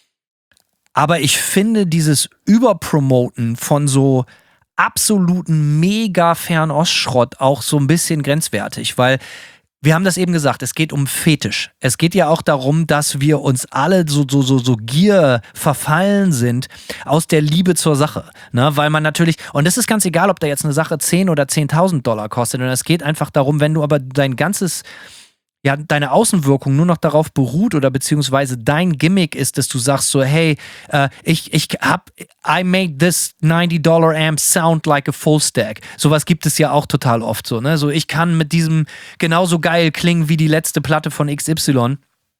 C: aber ich finde dieses Überpromoten von so absoluten mega Fernost-Schrott auch so ein bisschen grenzwertig, weil wir haben das eben gesagt, es geht um Fetisch. Es geht ja auch darum, dass wir uns alle so, so, so, so Gier verfallen sind aus der Liebe zur Sache. Ne? Weil man natürlich, und es ist ganz egal, ob da jetzt eine Sache zehn oder zehntausend Dollar kostet, und es geht einfach darum, wenn du aber dein ganzes ja, deine Außenwirkung nur noch darauf beruht oder beziehungsweise dein Gimmick ist, dass du sagst so, hey, äh, ich, ich hab, I made this ninety Dollar amp sound like a full stack. Sowas gibt es ja auch total oft so, ne? So, ich kann mit diesem genauso geil klingen wie die letzte Platte von X Y.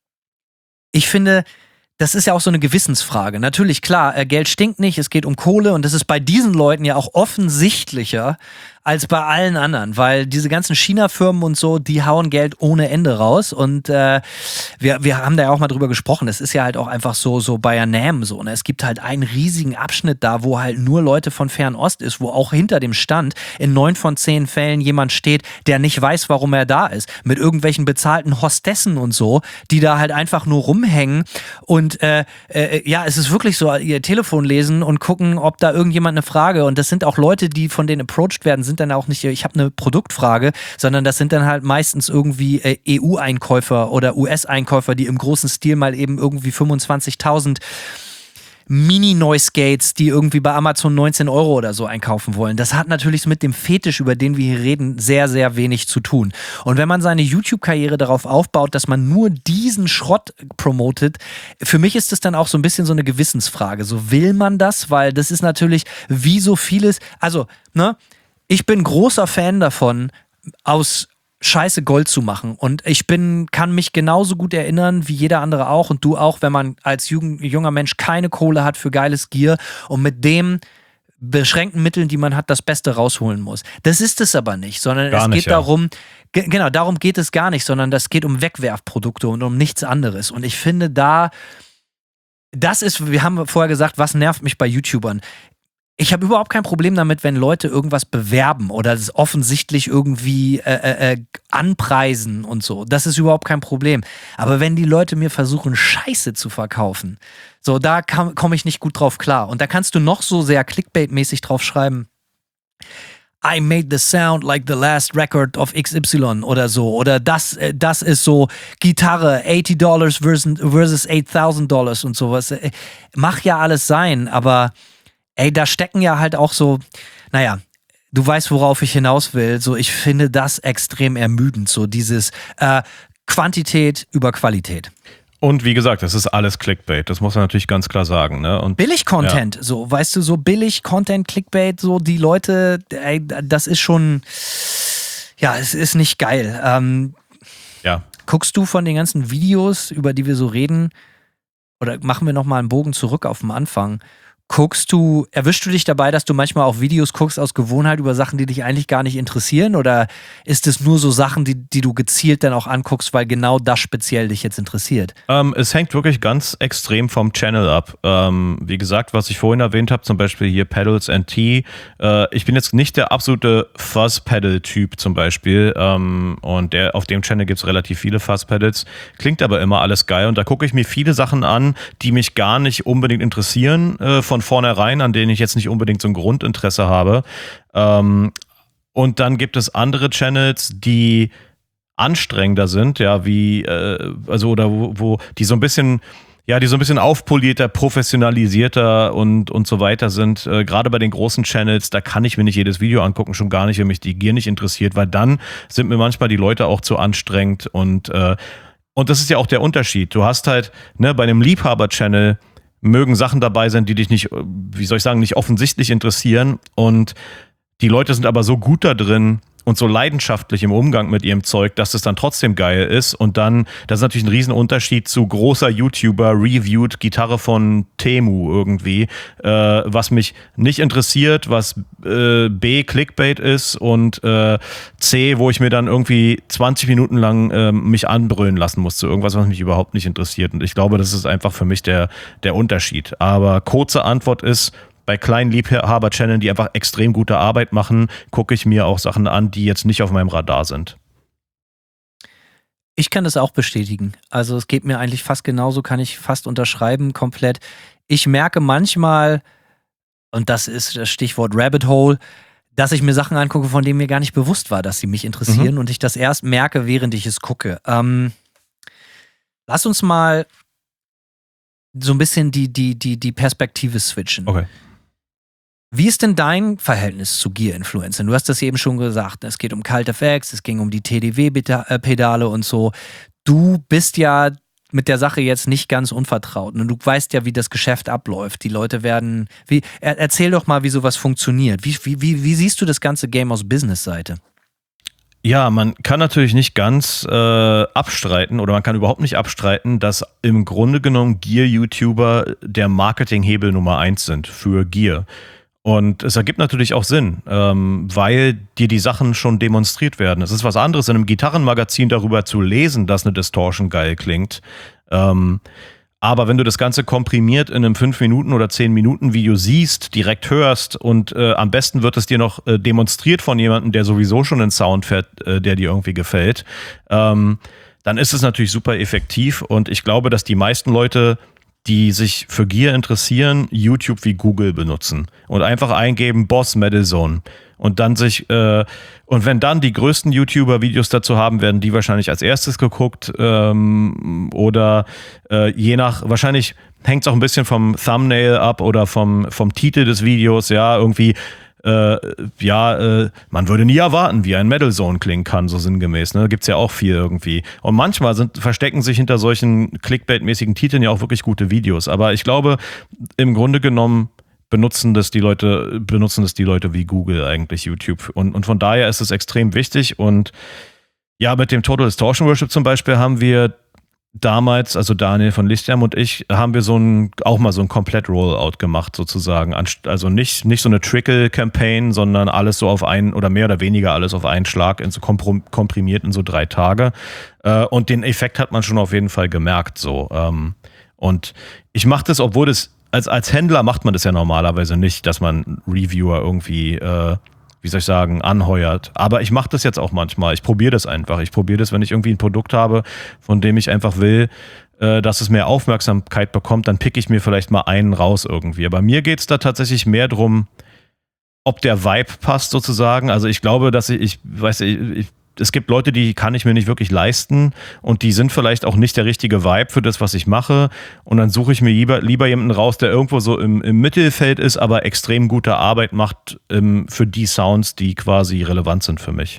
C: Ich finde, das ist ja auch so eine Gewissensfrage. Natürlich, klar, äh, Geld stinkt nicht, es geht um Kohle und das ist bei diesen Leuten ja auch offensichtlicher als bei allen anderen, weil diese ganzen China-Firmen und so, die hauen Geld ohne Ende raus und äh, wir, wir haben da ja auch mal drüber gesprochen, es ist ja halt auch einfach so, so bei N A M so, ne? Es gibt halt einen riesigen Abschnitt da, wo halt nur Leute von Fernost ist, wo auch hinter dem Stand in neun von zehn Fällen jemand steht, der nicht weiß, warum er da ist, mit irgendwelchen bezahlten Hostessen und so, die da halt einfach nur rumhängen und äh, äh, ja, es ist wirklich so, ihr Telefon lesen und gucken, ob da irgendjemand eine Frage, und das sind auch Leute, die von denen approached werden, sind dann auch nicht, ich habe eine Produktfrage, sondern das sind dann halt meistens irgendwie äh, E U-Einkäufer oder U S-Einkäufer, die im großen Stil mal eben irgendwie fünfundzwanzigtausend Mini-Noise-Gates, die irgendwie bei Amazon neunzehn Euro oder so einkaufen wollen. Das hat natürlich mit dem Fetisch, über den wir hier reden, sehr, sehr wenig zu tun. Und wenn man seine YouTube-Karriere darauf aufbaut, dass man nur diesen Schrott promotet, für mich ist das dann auch so ein bisschen so eine Gewissensfrage. So, will man das? Weil das ist natürlich wie so vieles, also, ne, ich bin großer Fan davon, aus Scheiße Gold zu machen. Und ich bin, kann mich genauso gut erinnern, wie jeder andere auch und du auch, wenn man als jung, junger Mensch keine Kohle hat für geiles Gear und mit dem beschränkten Mitteln, die man hat, das Beste rausholen muss. Das ist es aber nicht, sondern gar es nicht, geht ja. darum, ge- genau, darum geht es gar nicht, sondern das geht um Wegwerfprodukte und um nichts anderes. Und ich finde da, das ist, wir haben vorher gesagt, was nervt mich bei YouTubern? Ich habe überhaupt kein Problem damit, wenn Leute irgendwas bewerben oder es offensichtlich irgendwie äh, äh, anpreisen und so. Das ist überhaupt kein Problem. Aber wenn die Leute mir versuchen, Scheiße zu verkaufen, so, da komme ich nicht gut drauf klar. Und da kannst du noch so sehr Clickbait-mäßig drauf schreiben, I made the sound like the last record of X Y oder so. Oder das, das ist so Gitarre, eighty Dollars versus, versus eight thousand Dollars und sowas. Mach ja alles sein, aber ey, da stecken ja halt auch so, naja, du weißt, worauf ich hinaus will. So, ich finde das extrem ermüdend, so dieses äh, Quantität über Qualität.
D: Und wie gesagt, das ist alles Clickbait, das muss man natürlich ganz klar sagen. Ne? Und
C: Billig-Content, ja. So, weißt du, so Billig-Content, Clickbait, so die Leute, ey, das ist schon, ja, es ist nicht geil. Ähm,
D: ja.
C: Guckst du von den ganzen Videos, über die wir so reden, oder machen wir nochmal einen Bogen zurück auf den Anfang, guckst du, erwischst du dich dabei, dass du manchmal auch Videos guckst aus Gewohnheit über Sachen, die dich eigentlich gar nicht interessieren? Oder ist es nur so Sachen, die, die du gezielt dann auch anguckst, weil genau das speziell dich jetzt interessiert?
D: Ähm, es hängt wirklich ganz extrem vom Channel ab. Ähm, wie gesagt, was ich vorhin erwähnt habe, zum Beispiel hier Pedals and Tea. Äh, ich bin jetzt nicht der absolute Fuzz-Pedal-Typ zum Beispiel. Ähm, und der, auf dem Channel gibt es relativ viele Fuzz-Pedals. Klingt aber immer alles geil. Und da gucke ich mir viele Sachen an, die mich gar nicht unbedingt interessieren, äh, von vornherein, an denen ich jetzt nicht unbedingt so ein Grundinteresse habe. Ähm, und dann gibt es andere Channels, die anstrengender sind, ja, wie, äh, also, oder wo, wo die so ein bisschen, ja, die so ein bisschen aufpolierter, professionalisierter und, und so weiter sind. Äh, gerade bei den großen Channels, da kann ich mir nicht jedes Video angucken, schon gar nicht, wenn mich die Gier nicht interessiert, weil dann sind mir manchmal die Leute auch zu anstrengend und, äh, und das ist ja auch der Unterschied. Du hast halt, ne, bei einem Liebhaber-Channel mögen Sachen dabei sein, die dich nicht, wie soll ich sagen, nicht offensichtlich interessieren. Und die Leute sind aber so gut da drin und so leidenschaftlich im Umgang mit ihrem Zeug, dass es dann trotzdem geil ist. Und dann, das ist natürlich ein Riesenunterschied zu großer YouTuber reviewed Gitarre von Temu irgendwie, äh, was mich nicht interessiert, was äh, B, Clickbait ist und äh, C, wo ich mir dann irgendwie zwanzig Minuten lang äh, mich anbrüllen lassen muss zu irgendwas, was mich überhaupt nicht interessiert. Und ich glaube, das ist einfach für mich der, der Unterschied. Aber kurze Antwort ist, bei kleinen Liebhaber-Channeln, die einfach extrem gute Arbeit machen, gucke ich mir auch Sachen an, die jetzt nicht auf meinem Radar sind.
C: Ich kann das auch bestätigen. Also es geht mir eigentlich fast genauso, kann ich fast unterschreiben, komplett. Ich merke manchmal, und das ist das Stichwort Rabbit Hole, dass ich mir Sachen angucke, von denen mir gar nicht bewusst war, dass sie mich interessieren mhm. und ich das erst merke, während ich es gucke. Ähm, lass uns mal so ein bisschen die, die, die, die Perspektive switchen.
D: Okay.
C: Wie ist denn dein Verhältnis zu Gear-Influencern? Du hast das eben schon gesagt, es geht um Cult F X, es ging um die T D W-Pedale und so. Du bist ja mit der Sache jetzt nicht ganz unvertraut und du weißt ja, wie das Geschäft abläuft. Die Leute werden, wie, er, erzähl doch mal, wie sowas funktioniert. Wie, wie, wie, wie siehst du das ganze Game aus Business-Seite?
D: Ja, man kann natürlich nicht ganz äh, abstreiten oder man kann überhaupt nicht abstreiten, dass im Grunde genommen Gear-YouTuber der Marketinghebel Nummer eins sind für Gear. Und es ergibt natürlich auch Sinn, ähm, weil dir die Sachen schon demonstriert werden. Es ist was anderes, in einem Gitarrenmagazin darüber zu lesen, dass eine Distortion geil klingt. Ähm, aber wenn du das Ganze komprimiert in einem fünf Minuten oder zehn Minuten Video siehst, direkt hörst und äh, am besten wird es dir noch äh, demonstriert von jemandem, der sowieso schon einen Sound fährt, äh, der dir irgendwie gefällt, ähm, dann ist es natürlich super effektiv. Und ich glaube, dass die meisten Leute, die sich für Gear interessieren, YouTube wie Google benutzen und einfach eingeben Boss Metal Zone und dann sich äh, und wenn dann die größten YouTuber Videos dazu haben, werden die wahrscheinlich als erstes geguckt ähm, oder äh, je nach, wahrscheinlich hängt es auch ein bisschen vom Thumbnail ab oder vom, vom Titel des Videos, ja, irgendwie Äh, ja, äh, man würde nie erwarten, wie ein Metal Zone klingen kann, so sinngemäß. Ne? Gibt's ja auch viel irgendwie. Und manchmal sind, verstecken sich hinter solchen Clickbait-mäßigen Titeln ja auch wirklich gute Videos. Aber ich glaube, im Grunde genommen benutzen das die Leute, benutzen das die Leute wie Google eigentlich YouTube. Und, und von daher ist es extrem wichtig. Und ja, mit dem Total Distortion Worship zum Beispiel haben wir damals, also Daniel von Lichtjam und ich, haben wir so ein, auch mal so ein Komplett-Rollout gemacht sozusagen. Also nicht, nicht so eine Trickle-Campaign, sondern alles so auf einen oder mehr oder weniger alles auf einen Schlag in so komprimiert in so drei Tage. Und den Effekt hat man schon auf jeden Fall gemerkt. So. Und ich mache das, obwohl das, als, als Händler macht man das ja normalerweise nicht, dass man Reviewer irgendwie wie soll ich sagen, anheuert. Aber ich mache das jetzt auch manchmal. Ich probiere das einfach. Ich probiere das, wenn ich irgendwie ein Produkt habe, von dem ich einfach will, äh, dass es mehr Aufmerksamkeit bekommt, dann pick ich mir vielleicht mal einen raus irgendwie. Aber mir geht es da tatsächlich mehr drum, ob der Vibe passt sozusagen. Also ich glaube, dass ich, ich weiß, ich, ich es gibt Leute, die kann ich mir nicht wirklich leisten und die sind vielleicht auch nicht der richtige Vibe für das, was ich mache. Und dann suche ich mir lieber, lieber jemanden raus, der irgendwo so im, im Mittelfeld ist, aber extrem gute Arbeit macht ähm, für die Sounds, die quasi relevant sind für mich.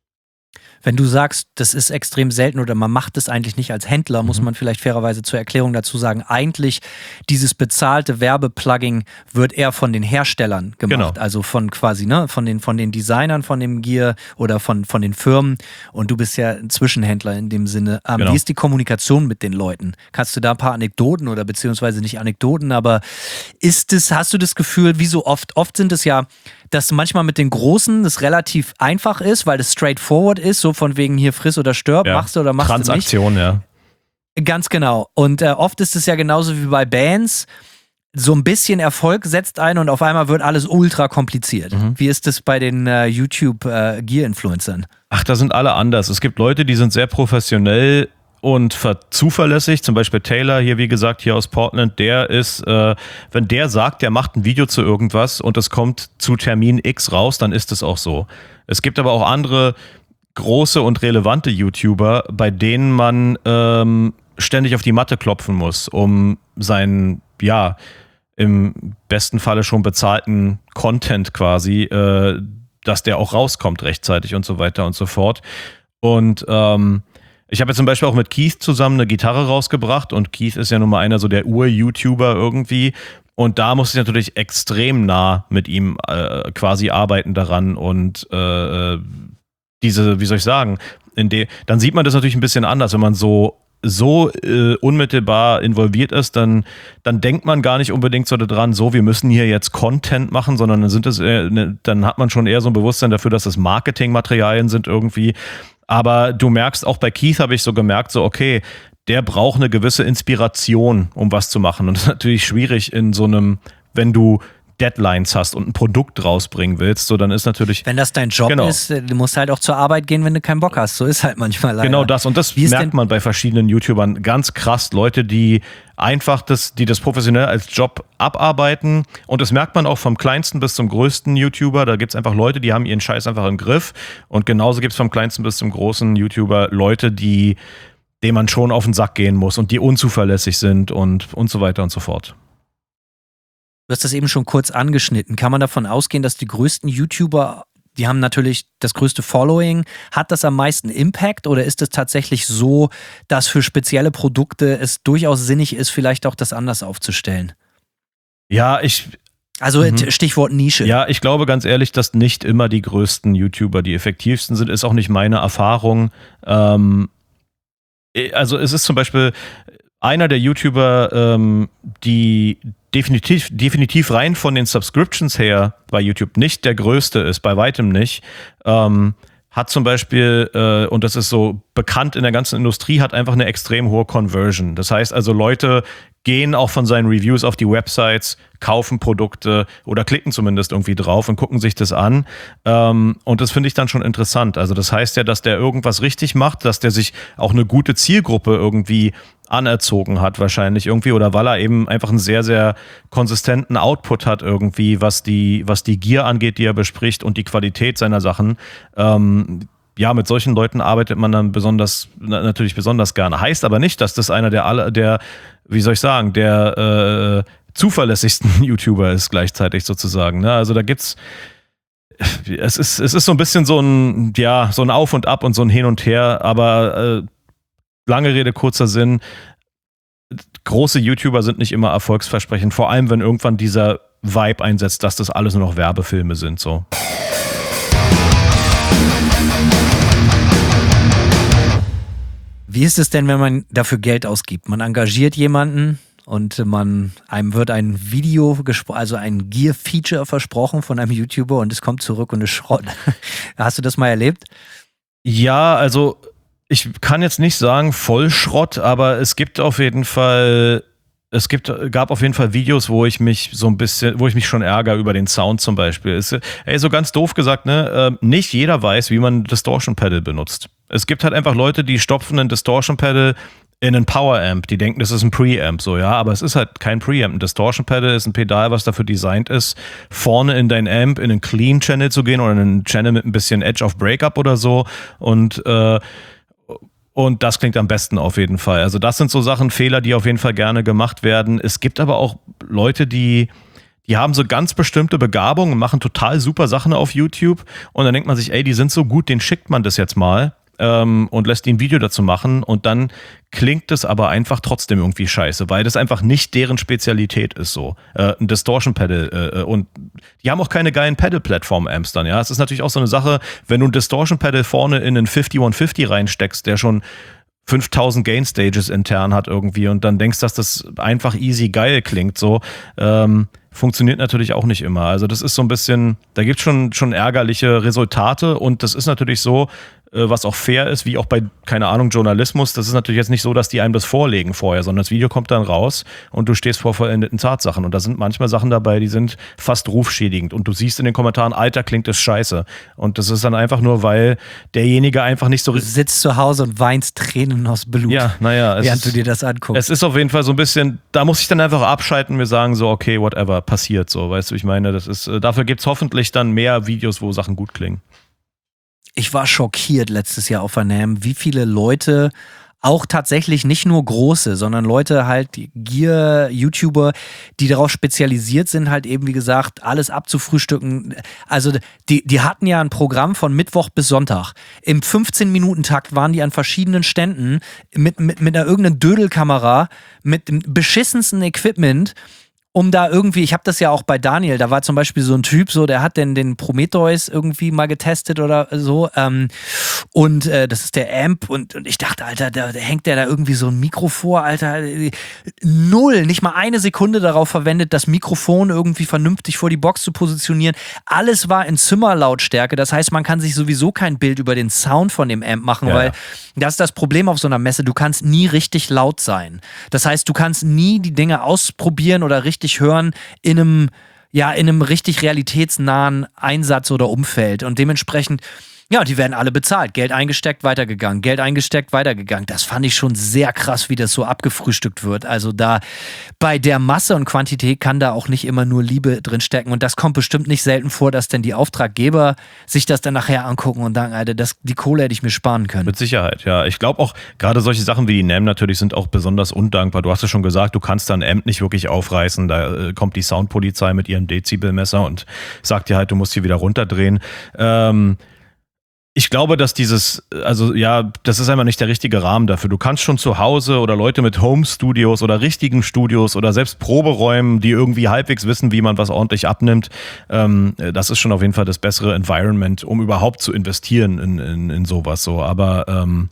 C: Wenn du sagst, das ist extrem selten oder man macht es eigentlich nicht als Händler, muss man vielleicht fairerweise zur Erklärung dazu sagen, eigentlich dieses bezahlte Werbeplugin wird eher von den Herstellern gemacht,
D: genau.
C: Also von quasi, ne, von den, von den Designern von dem Gear oder von, von den Firmen und du bist ja ein Zwischenhändler in dem Sinne. Ähm,
D: genau.
C: Wie ist die Kommunikation mit den Leuten? Kannst du da ein paar Anekdoten oder beziehungsweise nicht Anekdoten, aber ist es, hast du das Gefühl, wie so oft, oft sind es ja, dass manchmal mit den Großen das relativ einfach ist, weil das straightforward ist, so von wegen hier friss oder stirb,
D: ja.
C: machst du oder machst
D: Transaktion,
C: du nicht.
D: Transaktion, ja.
C: Ganz genau. Und äh, oft ist es ja genauso wie bei Bands, so ein bisschen Erfolg setzt ein und auf einmal wird alles ultra kompliziert. Mhm. Wie ist das bei den äh, YouTube-Gear-Influencern?
D: Ach, da sind alle anders. Es gibt Leute, die sind sehr professionell und zuverlässig, zum Beispiel Taylor hier, wie gesagt, hier aus Portland, der ist, äh, wenn der sagt, der macht ein Video zu irgendwas und es kommt zu Termin X raus, dann ist es auch so. Es gibt aber auch andere große und relevante YouTuber, bei denen man ähm, ständig auf die Matte klopfen muss, um seinen, ja, im besten Falle schon bezahlten Content quasi, äh, dass der auch rauskommt rechtzeitig und so weiter und so fort. Und ähm, ich habe jetzt zum Beispiel auch mit Keith zusammen eine Gitarre rausgebracht und Keith ist ja nun mal einer so der Ur-YouTuber irgendwie und da musste ich natürlich extrem nah mit ihm äh, quasi arbeiten daran und äh, diese, wie soll ich sagen, in de, dann sieht man das natürlich ein bisschen anders, wenn man so so äh, unmittelbar involviert ist, dann, dann denkt man gar nicht unbedingt so daran, so, wir müssen hier jetzt Content machen, sondern dann sind es, äh, ne, dann hat man schon eher so ein Bewusstsein dafür, dass das Marketingmaterialien sind irgendwie. Aber du merkst, auch bei Keith habe ich so gemerkt, so okay, der braucht eine gewisse Inspiration, um was zu machen. Und das ist natürlich schwierig in so einem, wenn du Deadlines hast und ein Produkt rausbringen willst, so dann ist natürlich...
C: Wenn das dein Job
D: genau.
C: ist, du musst halt auch zur Arbeit gehen, wenn du keinen Bock hast. So ist halt manchmal leider.
D: Genau das und das merkt man bei verschiedenen YouTubern ganz krass. Leute, die einfach das, die das professionell als Job abarbeiten und das merkt man auch vom kleinsten bis zum größten YouTuber. Da gibt es einfach Leute, die haben ihren Scheiß einfach im Griff und genauso gibt es vom kleinsten bis zum großen YouTuber Leute, die denen man schon auf den Sack gehen muss und die unzuverlässig sind und, und so weiter und so fort.
C: Du hast das eben schon kurz angeschnitten. Kann man davon ausgehen, dass die größten YouTuber, die haben natürlich das größte Following, hat das am meisten Impact oder ist es tatsächlich so, dass für spezielle Produkte es durchaus sinnig ist, vielleicht auch das anders aufzustellen?
D: Ja, ich...
C: Also mhm. Stichwort Nische.
D: Ja, ich glaube ganz ehrlich, dass nicht immer die größten YouTuber die effektivsten sind. Ist auch nicht meine Erfahrung. Ähm, also es ist zum Beispiel einer der YouTuber, ähm, die definitiv, definitiv rein von den Subscriptions her bei YouTube nicht der größte ist, bei weitem nicht. Ähm, hat zum Beispiel, äh, und das ist so bekannt in der ganzen Industrie, hat einfach eine extrem hohe Conversion. Das heißt also, Leute gehen auch von seinen Reviews auf die Websites, kaufen Produkte oder klicken zumindest irgendwie drauf und gucken sich das an. Ähm, und das finde ich dann schon interessant. Also das heißt ja, dass der irgendwas richtig macht, dass der sich auch eine gute Zielgruppe irgendwie anerzogen hat wahrscheinlich irgendwie oder weil er eben einfach einen sehr, sehr konsistenten Output hat irgendwie, was die, was die Gier angeht, die er bespricht und die Qualität seiner Sachen. Ähm, ja, mit solchen Leuten arbeitet man dann besonders, natürlich besonders gerne. Heißt aber nicht, dass das einer der, alle, der wie soll ich sagen, der äh, zuverlässigsten YouTuber ist gleichzeitig sozusagen. Ne? Also da gibt's, es ist, es ist so ein bisschen so ein, ja, so ein Auf und Ab und so ein Hin und Her, aber äh, lange Rede, kurzer Sinn, große YouTuber sind nicht immer erfolgsversprechend, vor allem wenn irgendwann dieser Vibe einsetzt, dass das alles nur noch Werbefilme sind, so.
C: Wie ist es denn, wenn man dafür Geld ausgibt? Man engagiert jemanden und man, einem wird ein Video, gespro- also ein Gear-Feature versprochen von einem YouTuber und es kommt zurück und ist Schrott. Hast du das mal erlebt?
D: Ja, also ich kann jetzt nicht sagen Vollschrott, aber es gibt auf jeden Fall, es gibt, gab auf jeden Fall Videos, wo ich mich so ein bisschen, wo ich mich schon ärgere über den Sound zum Beispiel. Ist, ey, so ganz doof gesagt, ne, nicht jeder weiß, wie man Distortion Pedal benutzt. Es gibt halt einfach Leute, die stopfen ein Distortion Pedal in einen Power Amp, die denken, das ist ein Preamp, so, ja, aber es ist halt kein Preamp. Ein Distortion Pedal ist ein Pedal, was dafür designt ist, vorne in dein Amp in einen Clean Channel zu gehen oder in einen Channel mit ein bisschen Edge of Breakup oder so und äh, Und das klingt am besten auf jeden Fall. Also das sind so Sachen, Fehler, die auf jeden Fall gerne gemacht werden. Es gibt aber auch Leute, die, die haben so ganz bestimmte Begabungen, machen total super Sachen auf YouTube und dann denkt man sich, ey, die sind so gut, denen schickt man das jetzt mal ähm, und lässt die ein Video dazu machen und dann klingt es aber einfach trotzdem irgendwie scheiße, weil das einfach nicht deren Spezialität ist so. Äh, ein Distortion Pedal äh, und die haben auch keine geilen Pedal-Plattform-Amps dann, ja. Es ist natürlich auch so eine Sache, wenn du ein Distortion Pedal vorne in einen fünfzig hundertfünfzig reinsteckst, der schon fünftausend Gain-Stages intern hat irgendwie und dann denkst, dass das einfach easy geil klingt, so, ähm, funktioniert natürlich auch nicht immer. Also das ist so ein bisschen, da gibt es schon, schon ärgerliche Resultate und das ist natürlich so, was auch fair ist, wie auch bei, keine Ahnung, Journalismus. Das ist natürlich jetzt nicht so, dass die einem das vorlegen vorher, sondern das Video kommt dann raus und du stehst vor vollendeten Tatsachen. Und da sind manchmal Sachen dabei, die sind fast rufschädigend. Und du siehst in den Kommentaren, Alter, klingt das scheiße. Und das ist dann einfach nur, weil derjenige einfach nicht so...
C: Du sitzt zu Hause und weinst Tränen aus Blut,
D: ja, naja,
C: während
D: ist,
C: du dir das anguckst.
D: Es ist auf jeden Fall so ein bisschen, da muss ich dann einfach abschalten und mir sagen, so, okay, whatever, passiert so. Weißt du, ich meine, das ist, dafür gibt es hoffentlich dann mehr Videos, wo Sachen gut klingen.
C: Ich war schockiert letztes Jahr auf der NAMM, wie viele Leute, auch tatsächlich nicht nur große, sondern Leute halt, Gear-YouTuber, die darauf spezialisiert sind, halt eben, wie gesagt, alles abzufrühstücken. Also die, die hatten ja ein Programm von Mittwoch bis Sonntag. Im fünfzehn-Minuten-Takt waren die an verschiedenen Ständen mit, mit, mit einer irgendeinen Dödelkamera, mit dem beschissensten Equipment, um da irgendwie, ich habe das ja auch bei Daniel, da war zum Beispiel so ein Typ, so der hat denn den Prometheus irgendwie mal getestet oder so ähm, und äh, das ist der Amp und, und ich dachte, Alter, da, da hängt der da irgendwie so ein Mikro vor, Alter, null, nicht mal eine Sekunde darauf verwendet, das Mikrofon irgendwie vernünftig vor die Box zu positionieren. Alles war in Zimmerlautstärke, das heißt, man kann sich sowieso kein Bild über den Sound von dem Amp machen, ja, weil das ist das Problem auf so einer Messe, du kannst nie richtig laut sein. Das heißt, du kannst nie die Dinge ausprobieren oder richtig hören in einem, ja, in einem richtig realitätsnahen Einsatz oder Umfeld. Und dementsprechend, Ja, die werden alle bezahlt. Geld eingesteckt, weitergegangen. Geld eingesteckt, weitergegangen. Das fand ich schon sehr krass, wie das so abgefrühstückt wird. Also da bei der Masse und Quantität kann da auch nicht immer nur Liebe drin stecken. Und das kommt bestimmt nicht selten vor, dass denn die Auftraggeber sich das dann nachher angucken und sagen, Alter, das, die Kohle hätte ich mir sparen können.
D: Mit Sicherheit, ja. Ich glaube auch, gerade solche Sachen wie die N A M natürlich sind auch besonders undankbar. Du hast ja schon gesagt, du kannst da ein Amp nicht wirklich aufreißen. Da äh, kommt die Soundpolizei mit ihrem Dezibelmesser und sagt dir halt, du musst hier wieder runterdrehen. Ähm, Ich glaube, dass dieses, also ja, das ist einfach nicht der richtige Rahmen dafür. Du kannst schon zu Hause oder Leute mit Home-Studios oder richtigen Studios oder selbst Proberäumen, die irgendwie halbwegs wissen, wie man was ordentlich abnimmt, ähm, das ist schon auf jeden Fall das bessere Environment, um überhaupt zu investieren in, in, in sowas so. Aber ähm,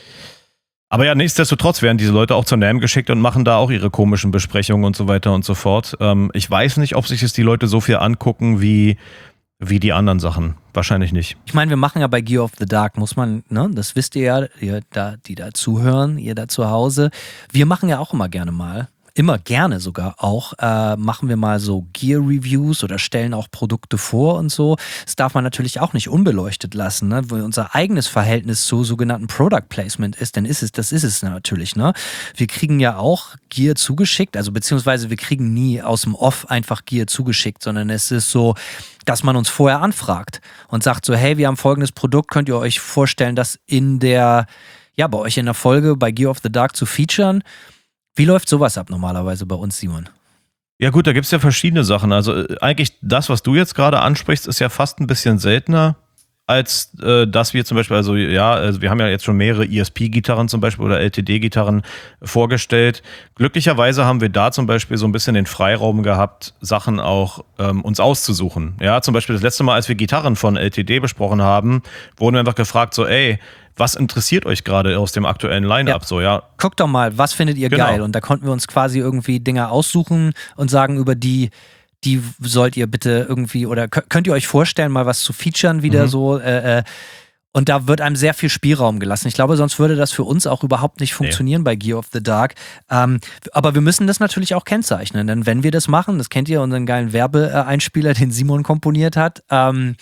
D: aber ja, nichtsdestotrotz werden diese Leute auch zur N A M geschickt und machen da auch ihre komischen Besprechungen und so weiter und so fort. Ähm, ich weiß nicht, ob sich es die Leute so viel angucken wie Wie die anderen Sachen. Wahrscheinlich nicht.
C: Ich meine, wir machen ja bei Gear of the Dark, muss man, ne, das wisst ihr ja, ihr da, die da zuhören, ihr da zu Hause. Wir machen ja auch immer gerne mal, immer gerne sogar auch, äh, machen wir mal so Gear-Reviews oder stellen auch Produkte vor und so. Das darf man natürlich auch nicht unbeleuchtet lassen, ne, wo unser eigenes Verhältnis zu sogenannten Product Placement ist, denn ist es, das ist es natürlich, ne. Wir kriegen ja auch Gear zugeschickt, also beziehungsweise wir kriegen nie aus dem Off einfach Gear zugeschickt, sondern es ist so, dass man uns vorher anfragt und sagt so, hey, wir haben folgendes Produkt, könnt ihr euch vorstellen, das in der, ja, bei euch in der Folge bei Gear of the Dark zu featuren? Wie läuft sowas ab normalerweise bei uns, Simon?
D: Ja gut, da gibt es ja verschiedene Sachen. Also eigentlich das, was du jetzt gerade ansprichst, ist ja fast ein bisschen seltener, als äh, dass wir zum Beispiel, also ja, also wir haben ja jetzt schon mehrere E S P-Gitarren zum Beispiel oder L T D-Gitarren vorgestellt. Glücklicherweise haben wir da zum Beispiel so ein bisschen den Freiraum gehabt, Sachen auch ähm, uns auszusuchen. Ja, zum Beispiel das letzte Mal, als wir Gitarren von L T D besprochen haben, wurden wir einfach gefragt so, ey, was interessiert euch gerade aus dem aktuellen Line-Up?
C: Ja.
D: So, ja.
C: Guckt doch mal, was findet ihr
D: Genau.
C: geil? Und da konnten wir uns quasi irgendwie Dinge aussuchen und sagen, über die die sollt ihr bitte irgendwie, oder könnt ihr euch vorstellen, mal was zu featuren wieder mhm. so, äh, äh, und da wird einem sehr viel Spielraum gelassen. Ich glaube, sonst würde das für uns auch überhaupt nicht funktionieren nee. bei Gear of the Dark. Ähm, aber wir müssen das natürlich auch kennzeichnen, denn wenn wir das machen, das kennt ihr, unseren geilen Werbeeinspieler, den Simon komponiert hat, ähm,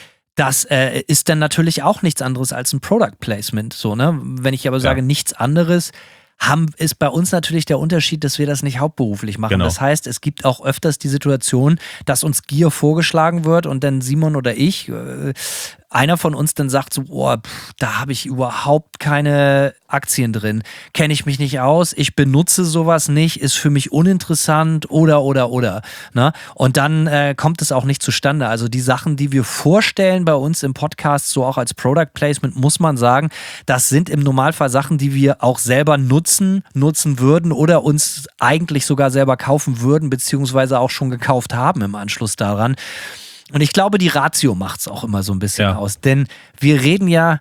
C: das äh, ist dann natürlich auch nichts anderes als ein Product Placement, so, ne? Wenn ich aber sage, ja. nichts anderes, haben, ist bei uns natürlich der Unterschied, dass wir das nicht hauptberuflich machen. Genau. Das heißt, es gibt auch öfters die Situation, dass uns Gear vorgeschlagen wird und dann Simon oder ich, äh, einer von uns dann sagt so, oh, pff, da habe ich überhaupt keine Aktien drin, kenne ich mich nicht aus, ich benutze sowas nicht, ist für mich uninteressant oder, oder, oder. Ne? Und dann äh, kommt es auch nicht zustande. Also die Sachen, die wir vorstellen bei uns im Podcast, so auch als Product Placement, muss man sagen, das sind im Normalfall Sachen, die wir auch selber nutzen, nutzen würden oder uns eigentlich sogar selber kaufen würden, beziehungsweise auch schon gekauft haben im Anschluss daran. Und ich glaube, die Ratio macht es auch immer so ein bisschen ja. aus. Denn wir reden ja,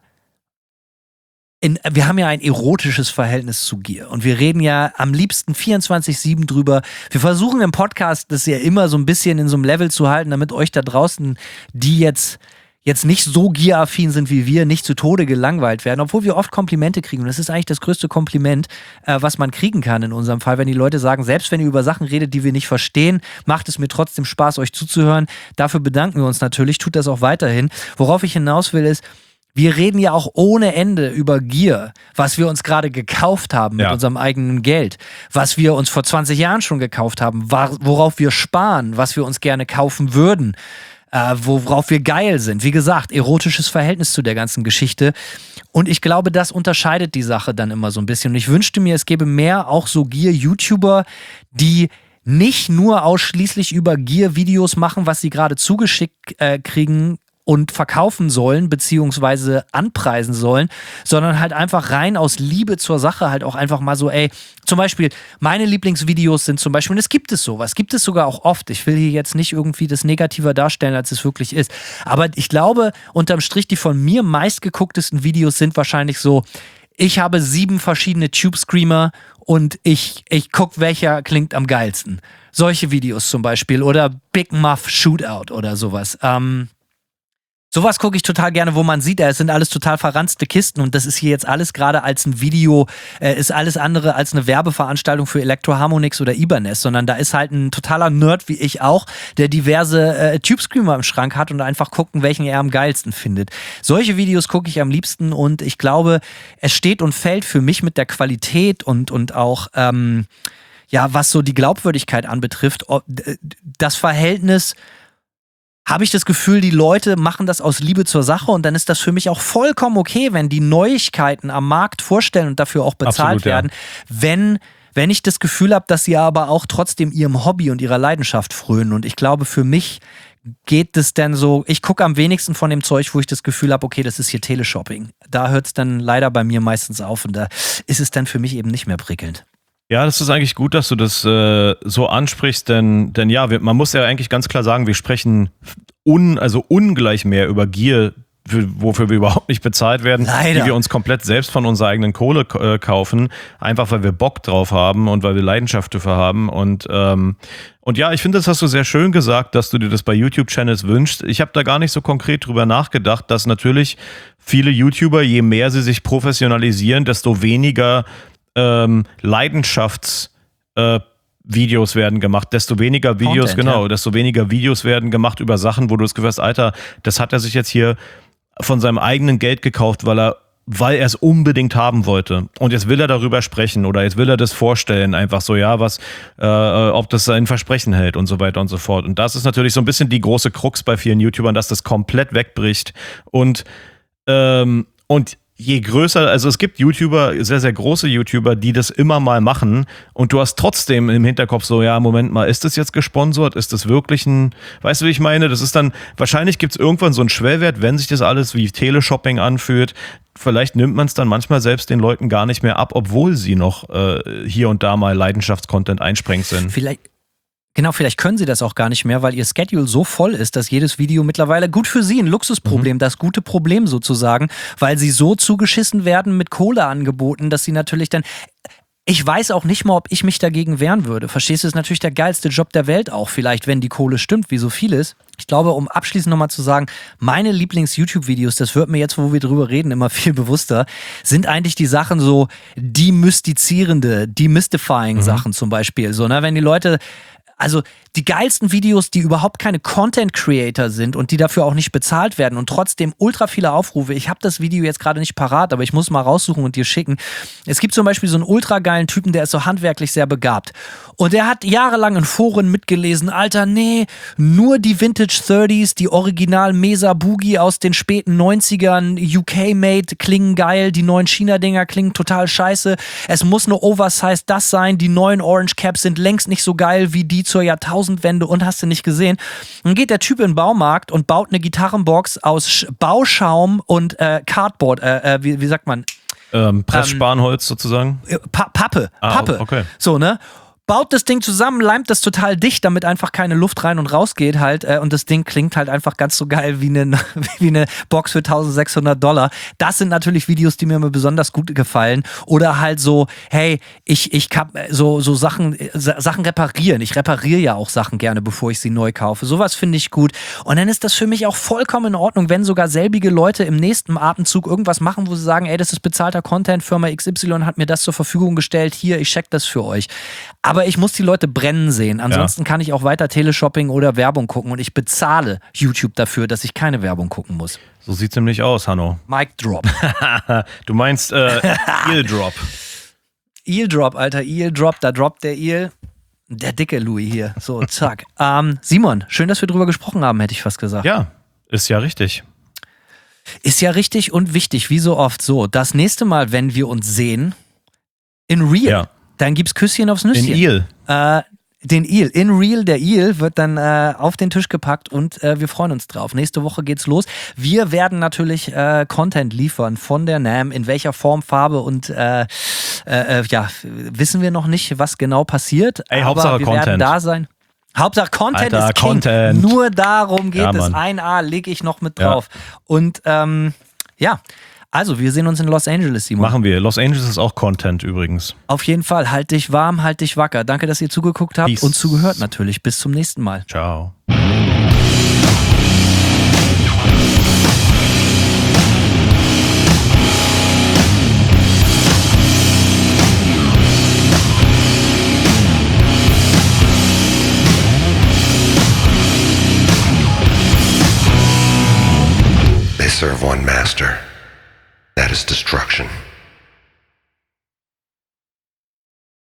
C: in, wir haben ja ein erotisches Verhältnis zu Gear. Und wir reden ja am liebsten vierundzwanzig sieben drüber. Wir versuchen im Podcast das ja immer so ein bisschen in so einem Level zu halten, damit euch da draußen, die jetzt jetzt nicht so Gear-affin sind wie wir, nicht zu Tode gelangweilt werden, obwohl wir oft Komplimente kriegen. Und das ist eigentlich das größte Kompliment, äh, was man kriegen kann in unserem Fall, wenn die Leute sagen, selbst wenn ihr über Sachen redet, die wir nicht verstehen, macht es mir trotzdem Spaß, euch zuzuhören. Dafür bedanken wir uns natürlich, tut das auch weiterhin. Worauf ich hinaus will, ist, wir reden ja auch ohne Ende über Gear, was wir uns gerade gekauft haben mit ja. unserem eigenen Geld, was wir uns vor zwanzig Jahren schon gekauft haben, worauf wir sparen, was wir uns gerne kaufen würden. Äh, worauf wir geil sind. Wie gesagt, erotisches Verhältnis zu der ganzen Geschichte. Und ich glaube, das unterscheidet die Sache dann immer so ein bisschen. Und ich wünschte mir, es gäbe mehr auch so Gear-YouTuber, die nicht nur ausschließlich über Gear-Videos machen, was sie gerade zugeschickt äh, kriegen und verkaufen sollen, beziehungsweise anpreisen sollen, sondern halt einfach rein aus Liebe zur Sache halt auch einfach mal so, ey, zum Beispiel, meine Lieblingsvideos sind zum Beispiel, und es gibt es sowas, gibt es sogar auch oft, ich will hier jetzt nicht irgendwie das negativer darstellen, als es wirklich ist, aber ich glaube, unterm Strich, die von mir meistgegucktesten Videos sind wahrscheinlich so, ich habe sieben verschiedene Tube-Screamer und ich, ich guck, welcher klingt am geilsten. Solche Videos zum Beispiel, oder Big Muff Shootout oder sowas, ähm, Sowas gucke ich total gerne, wo man sieht, es sind alles total verranzte Kisten und das ist hier jetzt alles gerade als ein Video, äh, ist alles andere als eine Werbeveranstaltung für Electro Harmonix oder Ibanez, sondern da ist halt ein totaler Nerd wie ich auch, der diverse äh, Tube Screamer im Schrank hat und einfach gucken, welchen er am geilsten findet. Solche Videos gucke ich am liebsten und ich glaube, es steht und fällt für mich mit der Qualität und, und auch, ähm, ja, was so die Glaubwürdigkeit anbetrifft, das Verhältnis. Habe ich das Gefühl, die Leute machen das aus Liebe zur Sache und dann ist das für mich auch vollkommen okay, wenn die Neuigkeiten am Markt vorstellen und dafür auch bezahlt
D: Absolut,
C: werden, ja. wenn, wenn ich das Gefühl habe, dass sie aber auch trotzdem ihrem Hobby und ihrer Leidenschaft frönen. Und ich glaube, für mich geht es dann so, ich gucke am wenigsten von dem Zeug, wo ich das Gefühl habe, okay, das ist hier Teleshopping. Da hört es dann leider bei mir meistens auf und da ist es dann für mich eben nicht mehr prickelnd.
D: Ja, das ist eigentlich gut, dass du das äh, so ansprichst, denn, denn ja, wir, man muss ja eigentlich ganz klar sagen, wir sprechen un, also ungleich mehr über Gier, für, wofür wir überhaupt nicht bezahlt werden,
C: Leider.
D: die wir uns komplett selbst von unserer eigenen Kohle äh, kaufen, einfach weil wir Bock drauf haben und weil wir Leidenschaft dafür haben und ähm, und ja, ich finde, das hast du sehr schön gesagt, dass du dir das bei YouTube-Channels wünschst. Ich habe da gar nicht so konkret drüber nachgedacht, dass natürlich viele YouTuber, je mehr sie sich professionalisieren, desto weniger Ähm, Leidenschaftsvideos äh, werden gemacht, desto weniger Videos,
C: Content,
D: genau,
C: ja.
D: desto weniger Videos werden gemacht über Sachen, wo du das Gefühl hast, Alter, das hat er sich jetzt hier von seinem eigenen Geld gekauft, weil er weil er es unbedingt haben wollte. Und jetzt will er darüber sprechen oder jetzt will er das vorstellen, einfach so, ja, was, äh, ob das sein Versprechen hält und so weiter und so fort. Und das ist natürlich so ein bisschen die große Krux bei vielen YouTubern, dass das komplett wegbricht und ähm, und je größer, also es gibt YouTuber, sehr, sehr große YouTuber, die das immer mal machen und du hast trotzdem im Hinterkopf so, ja, Moment mal, ist das jetzt gesponsert? Ist das wirklich ein, weißt du, wie ich meine? Das ist dann, wahrscheinlich gibt es irgendwann so einen Schwellwert, wenn sich das alles wie Teleshopping anfühlt. Vielleicht nimmt man es dann manchmal selbst den Leuten gar nicht mehr ab, obwohl sie noch äh, hier und da mal Leidenschaftscontent einsprengt sind.
C: Vielleicht Genau, vielleicht können sie das auch gar nicht mehr, weil ihr Schedule so voll ist, dass jedes Video mittlerweile, gut für sie, ein Luxusproblem, mhm. das gute Problem sozusagen, weil sie so zugeschissen werden mit Kohleangeboten, dass sie natürlich dann, ich weiß auch nicht mal, ob ich mich dagegen wehren würde. Verstehst du, das ist natürlich der geilste Job der Welt auch, vielleicht, wenn die Kohle stimmt, wie so vieles. Ich glaube, um abschließend nochmal zu sagen, meine Lieblings-YouTube-Videos, das wird mir jetzt, wo wir drüber reden, immer viel bewusster, sind eigentlich die Sachen so demystizierende, demystifying mhm. Sachen zum Beispiel. So, ne? Wenn die Leute... Also die geilsten Videos, die überhaupt keine Content-Creator sind und die dafür auch nicht bezahlt werden und trotzdem ultra viele Aufrufe. Ich habe das Video jetzt gerade nicht parat, aber ich muss mal raussuchen und dir schicken. Es gibt zum Beispiel so einen ultra geilen Typen, der ist so handwerklich sehr begabt. Und der hat jahrelang in Foren mitgelesen, Alter, nee, nur die Vintage dreißiger, die Original Mesa Boogie aus den späten neunzigern, U K-made, klingen geil, die neuen China-Dinger klingen total scheiße. Es muss nur Oversized das sein, die neuen Orange Caps sind längst nicht so geil wie die zur Jahrtausendwende und hast du nicht gesehen. Dann geht der Typ in den Baumarkt und baut eine Gitarrenbox aus Bauschaum und äh, Cardboard, äh, äh, wie, wie sagt man?
D: Ähm, Pressspanholz ähm, sozusagen?
C: Pa- Pappe,
D: ah,
C: Pappe.
D: Okay.
C: So, ne? Baut das Ding zusammen, leimt das total dicht, damit einfach keine Luft rein und raus geht halt äh, und das Ding klingt halt einfach ganz so geil wie eine, wie eine Box für eintausendsechshundert Dollar. Das sind natürlich Videos, die mir immer besonders gut gefallen. Oder halt so, hey, ich, ich kann so, so Sachen, Sachen reparieren. Ich repariere ja auch Sachen gerne, bevor ich sie neu kaufe. Sowas finde ich gut. Und dann ist das für mich auch vollkommen in Ordnung, wenn sogar selbige Leute im nächsten Atemzug irgendwas machen, wo sie sagen, ey, das ist bezahlter Content, Firma X Y hat mir das zur Verfügung gestellt, hier, ich check das für euch. Aber ich muss die Leute brennen sehen. Ansonsten ja. kann ich auch weiter Teleshopping oder Werbung gucken und ich bezahle YouTube dafür, dass ich keine Werbung gucken muss.
D: So sieht's nämlich aus, Hanno.
C: Mic Drop.
D: Du meinst äh, Eel Drop.
C: Eel Drop, Alter, Eel Drop, da droppt der Eel. Der dicke Louis hier. So, zack. ähm, Simon, schön, dass wir drüber gesprochen haben, hätte ich fast gesagt.
D: Ja, ist ja richtig.
C: Ist ja richtig und wichtig, wie so oft so. Das nächste Mal, wenn wir uns sehen, in Real. Ja. Dann gibt's Küsschen aufs Nüsschen.
D: Den Eel.
C: Äh, den Eel. In Real, der Eel wird dann äh, auf den Tisch gepackt und äh, wir freuen uns drauf. Nächste Woche geht's los. Wir werden natürlich äh, Content liefern von der N A M, in welcher Form, Farbe und äh, äh, ja, wissen wir noch nicht, was genau passiert.
D: Ey,
C: aber
D: Hauptsache
C: wir
D: Content.
C: werden da sein. Hauptsache Content
D: Alter,
C: ist King.
D: Content.
C: Nur darum geht
D: ja,
C: es.
D: Mann.
C: Ein A lege ich noch mit drauf. Ja. Und ähm, ja, also, wir sehen uns in Los Angeles, Simon.
D: Machen wir. Los Angeles ist auch Content übrigens.
C: Auf jeden Fall. Halt dich warm, halt dich wacker. Danke, dass ihr zugeguckt habt
D: Peace.
C: Und zugehört natürlich. Bis zum nächsten Mal.
D: Ciao.
E: serve one master. That is destruction.